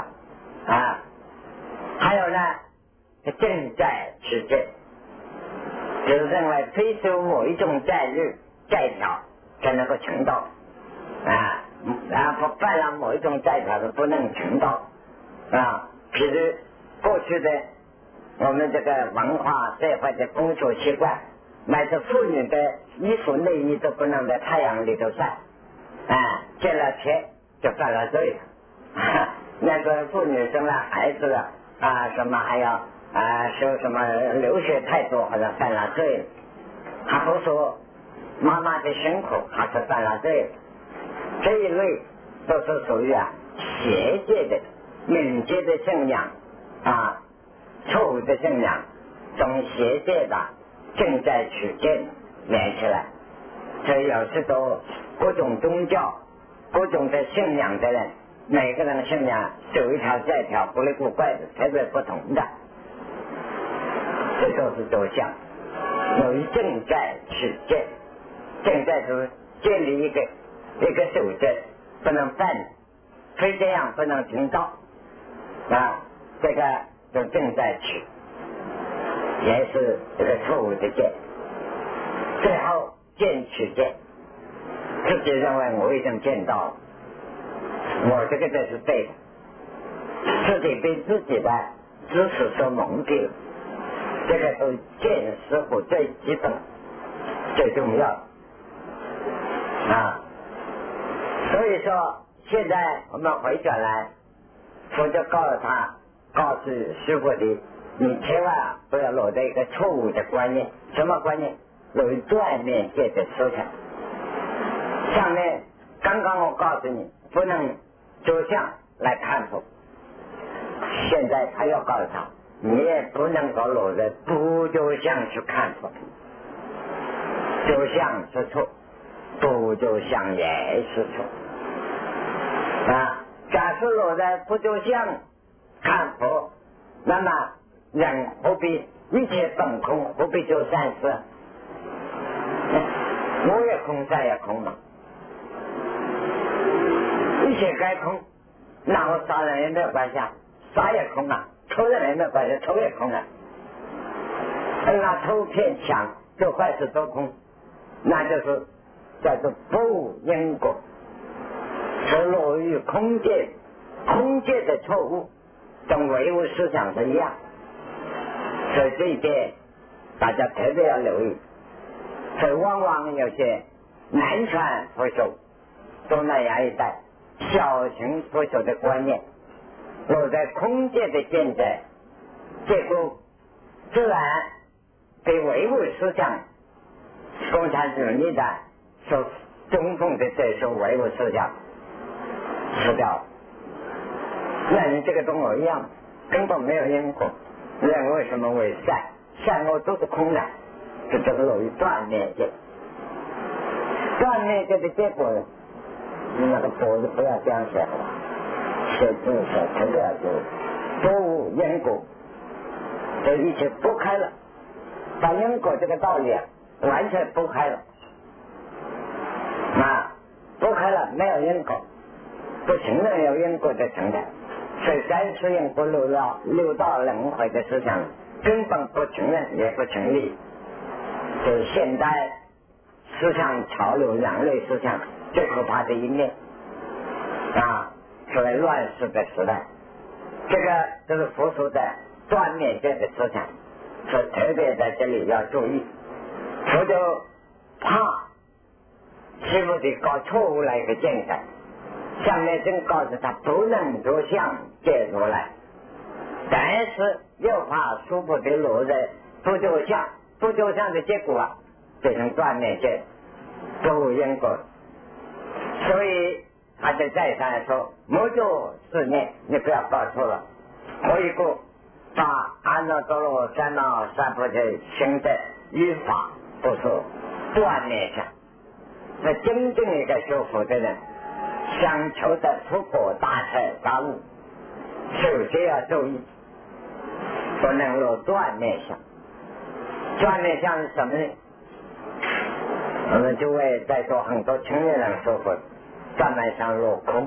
还有呢正在持戒，就是认为非修某一种戒律戒条， 才能够成道啊。然后犯了某一种债条是不能成道啊。譬如过去的我们这个文化社会的风俗习惯，乃至妇女的衣服内衣都不能在太阳里头晒啊，见了天就犯了罪了。那个妇女生了孩子了啊，什么还要说什么流血太多，好像犯了罪了。还不说妈妈的辛苦，还是犯了罪了。这一类都是属于邪界的、冥界的信仰啊，错误的信仰，从邪界的正在取见连起来。所以有时候各种宗教、各种的信仰的人，每个人信仰走一条这条不离不怪的，特别不同的，这都是走向。有一正在取见，正在是建立一个守则，不能犯，非这样不能听到啊，这个就正在取，也是这个错误的见。最后见取见，自己认为我已经见到了，我这个就是对的，自己被自己的知识所蒙蔽了。这个是见师傅最基本最重要啊。所以说现在我们回转来，佛就告诉师傅的，你千万不要落在一个错误的观念。什么观念？有断灭界的思想。上面刚刚我告诉你不能走向来看佛，现在他要告诉他，你也不能够落在不走向去看佛，走向是错，不走向也是错啊。假设落在不走向看佛，那么人何必一切本空，何必做善事？我也空，善也空嘛，一切该空，那我杀人也没有关系啊，杀也空啊，偷人也没有关系，偷也空啊。那偷骗抢做坏事都空，那就是叫做不无因果，是落于空界的错误，跟唯物思想是一样。所以这一点大家特别要留意。所以往往有些南传佛修、东南亚一带小乘佛修的观念落在空界的见证，结果自然被唯物思想共产主义的所中共的这些唯物思想吃掉了。那你这个跟我一样，根本没有因果，人为什么为善恶都是空的，这就是落于断灭界。断灭界的结果，你那个脖子不要这样写了，写字写成这样就不无因果，这一切拨开了，把因果这个道理完全拨开了啊，拨开了，没有因果，不承认有因果的存在，所以三世因果六道轮回的思想根本不承认，也不成立。就是现代思想潮流、人类思想最可怕的一面啊，所谓乱世的时代，这个就是佛说的断灭界的思想，所以特别在这里要注意。佛就怕师父的搞错误了一个见解，上面真告诉他不能着相见如来，但是又怕师父的落在不着相，不着相的结果变成断灭界，不无因果。所以他就再三说，莫作是念，你不要搞错了。我一个把阿耨多罗三藐三菩提行的依法不是断灭相。那真正一个修佛的人，想求的出果大彻大悟，首先要注意，不能落断灭相。断灭相是什么呢？我们就会在座很多青年人说过，断灭相落空。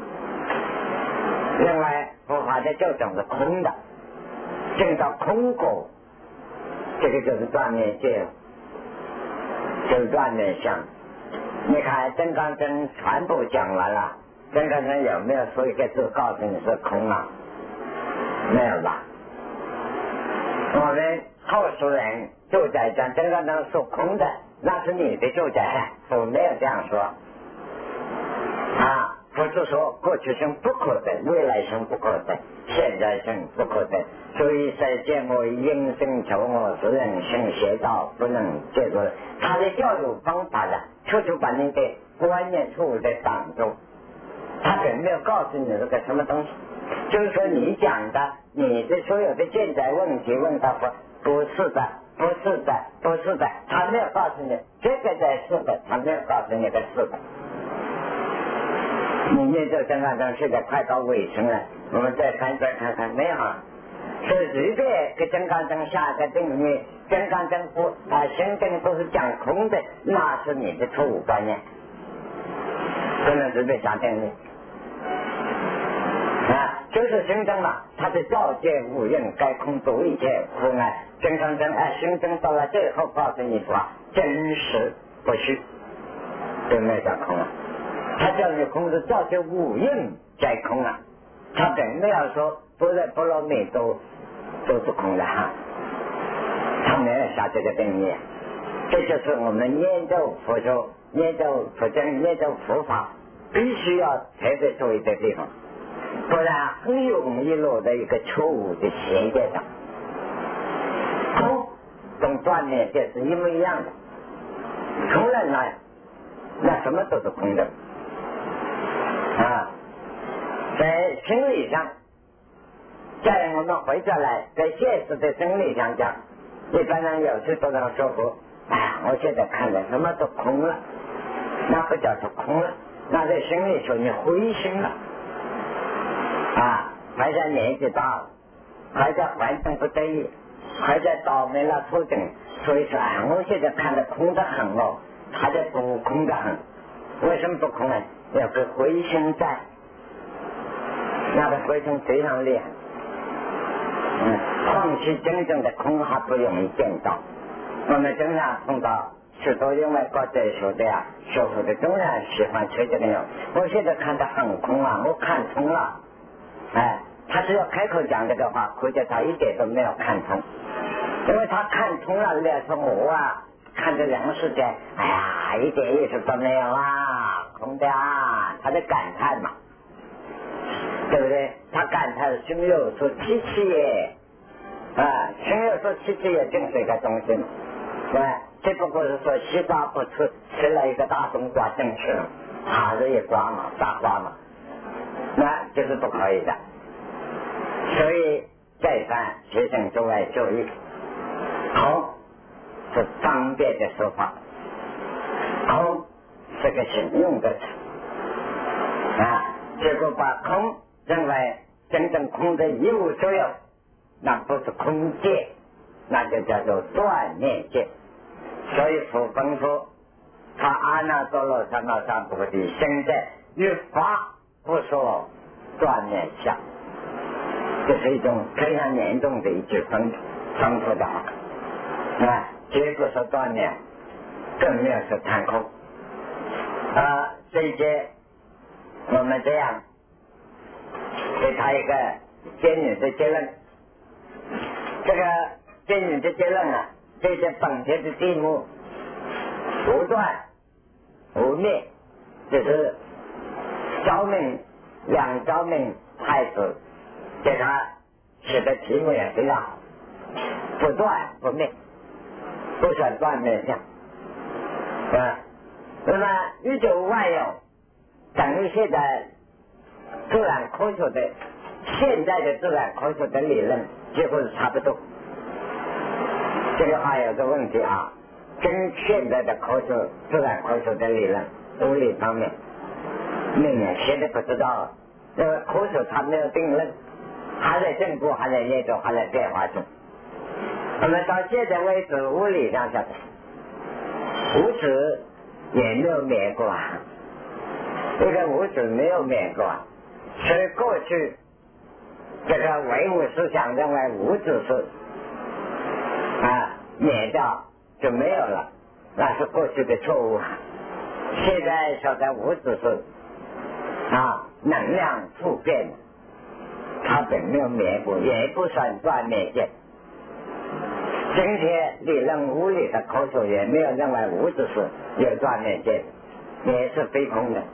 另外佛法的就种是空的，证到空果，这个就是断灭界，就是断灭相。 你看真刚真全部讲完了，真刚真有没有说一个字告诉你是空啊？没有吧？我们后世人就在讲真刚真是空的，那是你的就在，我没有这样说啊。不是说过去生不可得，未来生不可得，现在生不可得，所以在见我应生求我是人生邪道不能接受。他的教育方法呢，就是把你的观念错误的挡住，他并没有告诉你这个什么东西，就是说你讲的你的所有的现在问题问他不是的，不是的，不是的，他没有告诉你这个才是的，他没有告诉你个是的。你念这真刚真现在快到尾声了，我们再看没有，是一个给真刚真下个定义，真刚真不心真都是讲空的，那是你的错误观念，不能随便下定义啊，就是心真嘛，他的照见无用，该空独一切无碍，真刚真心真到了最后告诉你说真实不虚，就没有讲空了。他叫你空是照见无用在空啊，他并没有说波罗蜜都是空的哈，他没有下这个定义。这就是我们念咒佛咒、念咒佛经、念咒佛法必须要特别注意的地方，不然很容易落在一个错误的邪见上。空跟断灭这是一模一样的，空了那什么都是空的啊。在心理上，在我们回下来，在现实的生理上讲，一般人有时都能说服，我现在看的什么都空了，那不叫做空了，那在心里说你灰心了啊，还在年纪大了，还在环境不得已，还在倒霉了处境，所以说我现在看的空得很哦，他在不空得很。为什么不空呢？有个灰心在，那个灰心非常厉害。况且真正的空还不容易见到。我们经常碰到许多因为国际学的学佛的中人喜欢吹这个牛。我现在看得很空啊，我看通了。他只要开口讲这个话，估计他一点都没有看通，因为他看通了，来说我看这两个世界，一点意思都没有空的他在感叹嘛，对不对？他感叹胸有说七七耶，胸有说七七也正是一个东西嘛，对吧？这不过是说西瓜不吃，吃了一个大冬瓜正吃了，哈着一瓜嘛，大瓜嘛，那就是不可以的。所以再三提醒诸位注意，空是方便的说法，空是个形容的词结果把空认为真正空的一无所有，那不是空界，那就叫做断灭界。所以佛吩咐他阿耨多罗三藐三菩提现在于法不说断灭相，这是一种非常严重的一句吩咐的话结果是断灭，更没有是贪空这一节我们这样给他一个简女的结论。这个简女的结论这些本节的题目无断无灭，就是昭明梁昭明太子给他写的题目也非常好，不断不灭，不选断灭相那么宇宙万有等于现在自然科学的现在的自然科学的理论几乎是差不多。这个还有个问题跟现在的科学自然科学的理论物理方面现在不知道，因为科学它没有定论，还在进步，还在研究，还在变化中。我们到现在为止物理上讲物质也没有灭过这个物质没有灭过所以过去这个唯物思想认为物质是灭掉就没有了，那是过去的错误现在说的物质是能量普遍，它并没有灭过，也不算断灭界。今天理论物理的科学也没有认为物质是有断灭界，也是非空的。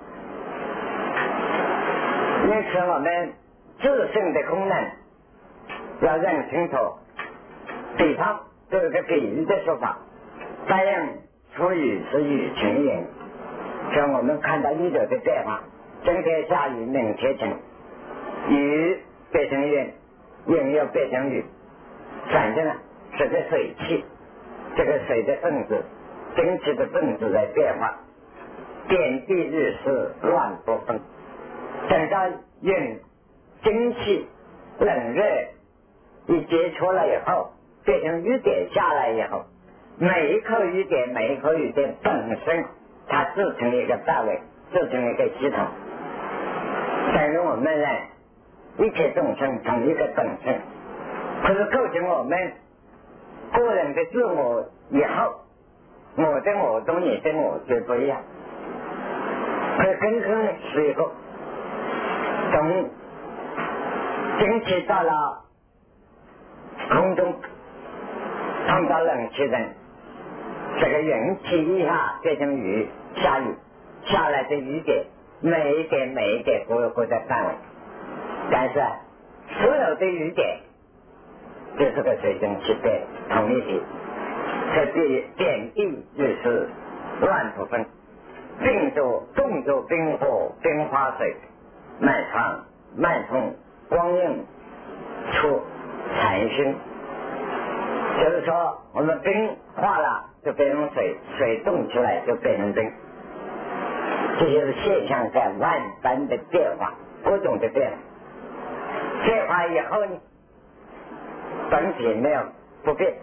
因此我们自身的功能要认清楚。比方这个比喻的说法，太阳出雨是雨晴云，像我们看到宇宙的变化，今天下雨，明天晴，雨变成云，云又变成雨，反正是个水汽，这个水的分子，蒸汽的分子在变化，点滴日是乱不分。等到云、蒸汽、冷热一接触了以后，变成雨点下来以后，每一颗雨点本身它自成一个单位，自成一个系统，等于我们人一切众生同一个本身，可是构成我们个人的自我以后，我的我跟你的我就不一样。可根根是以后，从蒸汽到了空中，碰到冷气人，这个云气一下变成雨，下雨下来的雨点，每一点各有各的范围，但是所有的雨点就是个水蒸气的同一体，这点滴就是乱不分，动作冰火冰花水，脉长脉冲光影出产生，就是说我们冰化了就变成水，水动起来就变成冰，这就是现象在万般的变化，各种的变化。变化以后呢，本体没有不变，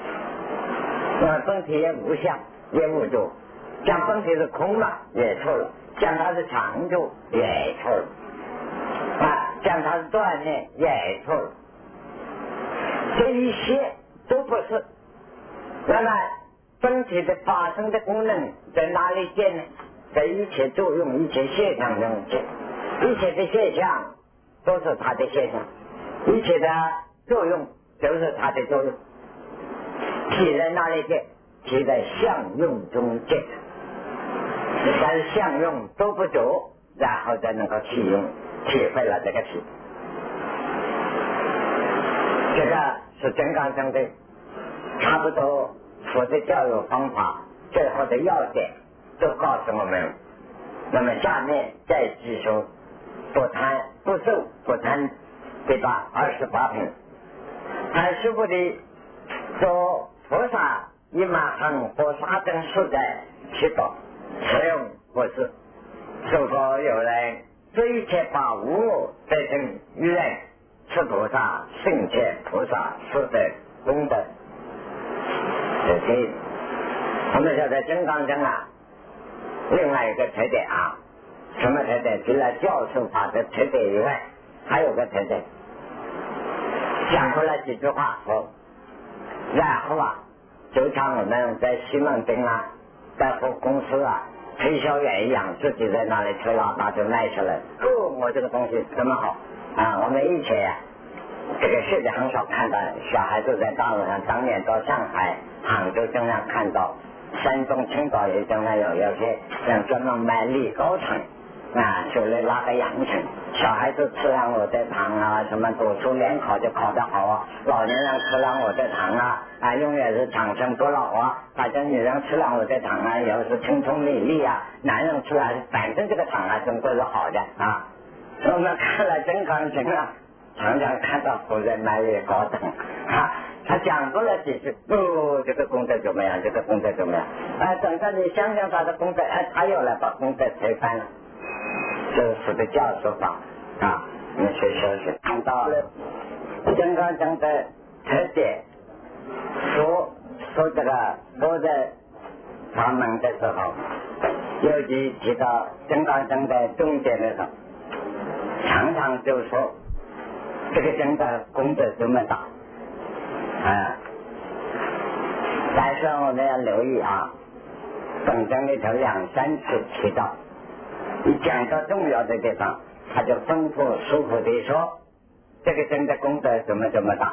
本体也无相也无住，讲本体是空了也错了，讲它是常住也错了，讲它是断灭也错了，这一些都不是。那么本体的发生的功能在哪里见呢？在一切作用一切现象中见，一切的现象都是它的现象，一切的作用都是它的作用。体在哪里见？体在相用中见，但是相用都不足，然后才能够体用，体会了这个体。这个是金刚经的差不多佛的教育方法最后的要点都告诉我们了。那么下面再继续不贪不受不贪对吧？28品，师父的说菩萨以马行佛沙灯树在七宝，此用不是。是否有人这一切法无我得成于人，是菩萨圣切菩萨说的功德。这我们说在金刚经另外一个特点什么特点？除了教授法的特点以外，还有个特点，讲出来几句话说，然后就像我们在西门町在公司推销员一样，自己在那里吹喇叭就卖出来。我这个东西这么好我们以前这个现在很少看到，小孩子在大路上，当年到上海、杭州经常看到，山东、青岛也经常有些像专门卖力高层就来拉个羊城，小孩子吃了我的糖什么读书联考就考得好老年人吃了我的糖永远是长生不老反正女人吃了我的糖以后是青春美丽男人吃了反正这个糖中国是好的我们看了金刚经常常看到古人卖力高层他讲过了几句这个功德怎么样，这个功德怎么样等到你想想他的功德他又来把功德推翻了。这是的教授法你去休息。看到了金刚经的特点，说这个佛的法门的时候，尤其提到金刚经的重点的时候，常常就说这个经的功德这么大但是我们要留意本经里头2、3次提到，一讲到重要的地方，他就丰富舒服地说，这个真的功德怎么大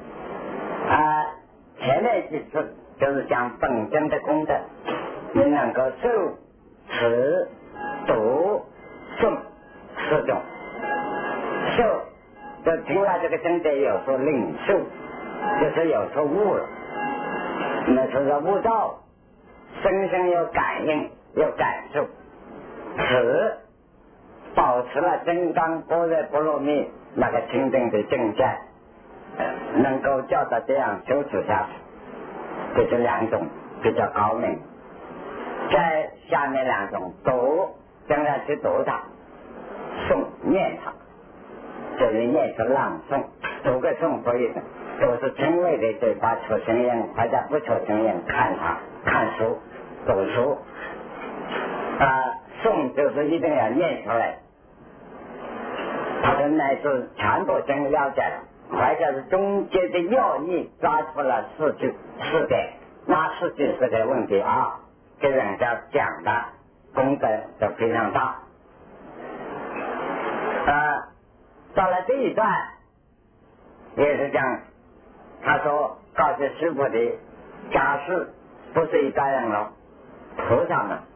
前面几次就是讲本经的功德，你能够受、持、读、诵4种。受就听了这个真的有所领受，就是有所悟了，那就是悟道，深深有感应有感受。持保持了真刚般若波罗蜜那个清净的境界，能够叫他这样修持下去，这是2种比较高明。在下面2种读，将来去读它，诵念它，这里念是朗诵，读个诵可以的，都是称谓的嘴巴出声音，或者不出声音，看它看书读书诵就是一定要念出来。他说乃是全部真了解了，或者是中间的要义抓出了4句4点，那4句是个问题给人家讲的功德就非常大。到了这一段也是讲，他说告诉师父的假释不是一般人了，菩萨们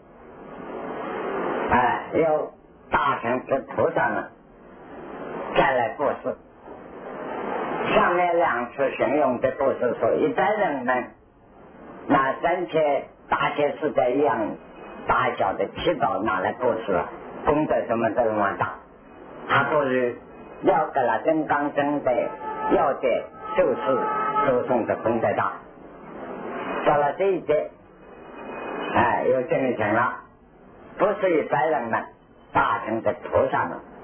要大成是菩萨们再来布施。上面2次形容的布施说一般人们拿3千大千世界一样大小的祈祷拿来布施了，功德什么这么大，他不如要给了真刚真的要点就是输送的功德大。到了这一节又证成了不是一般人们大成的菩萨们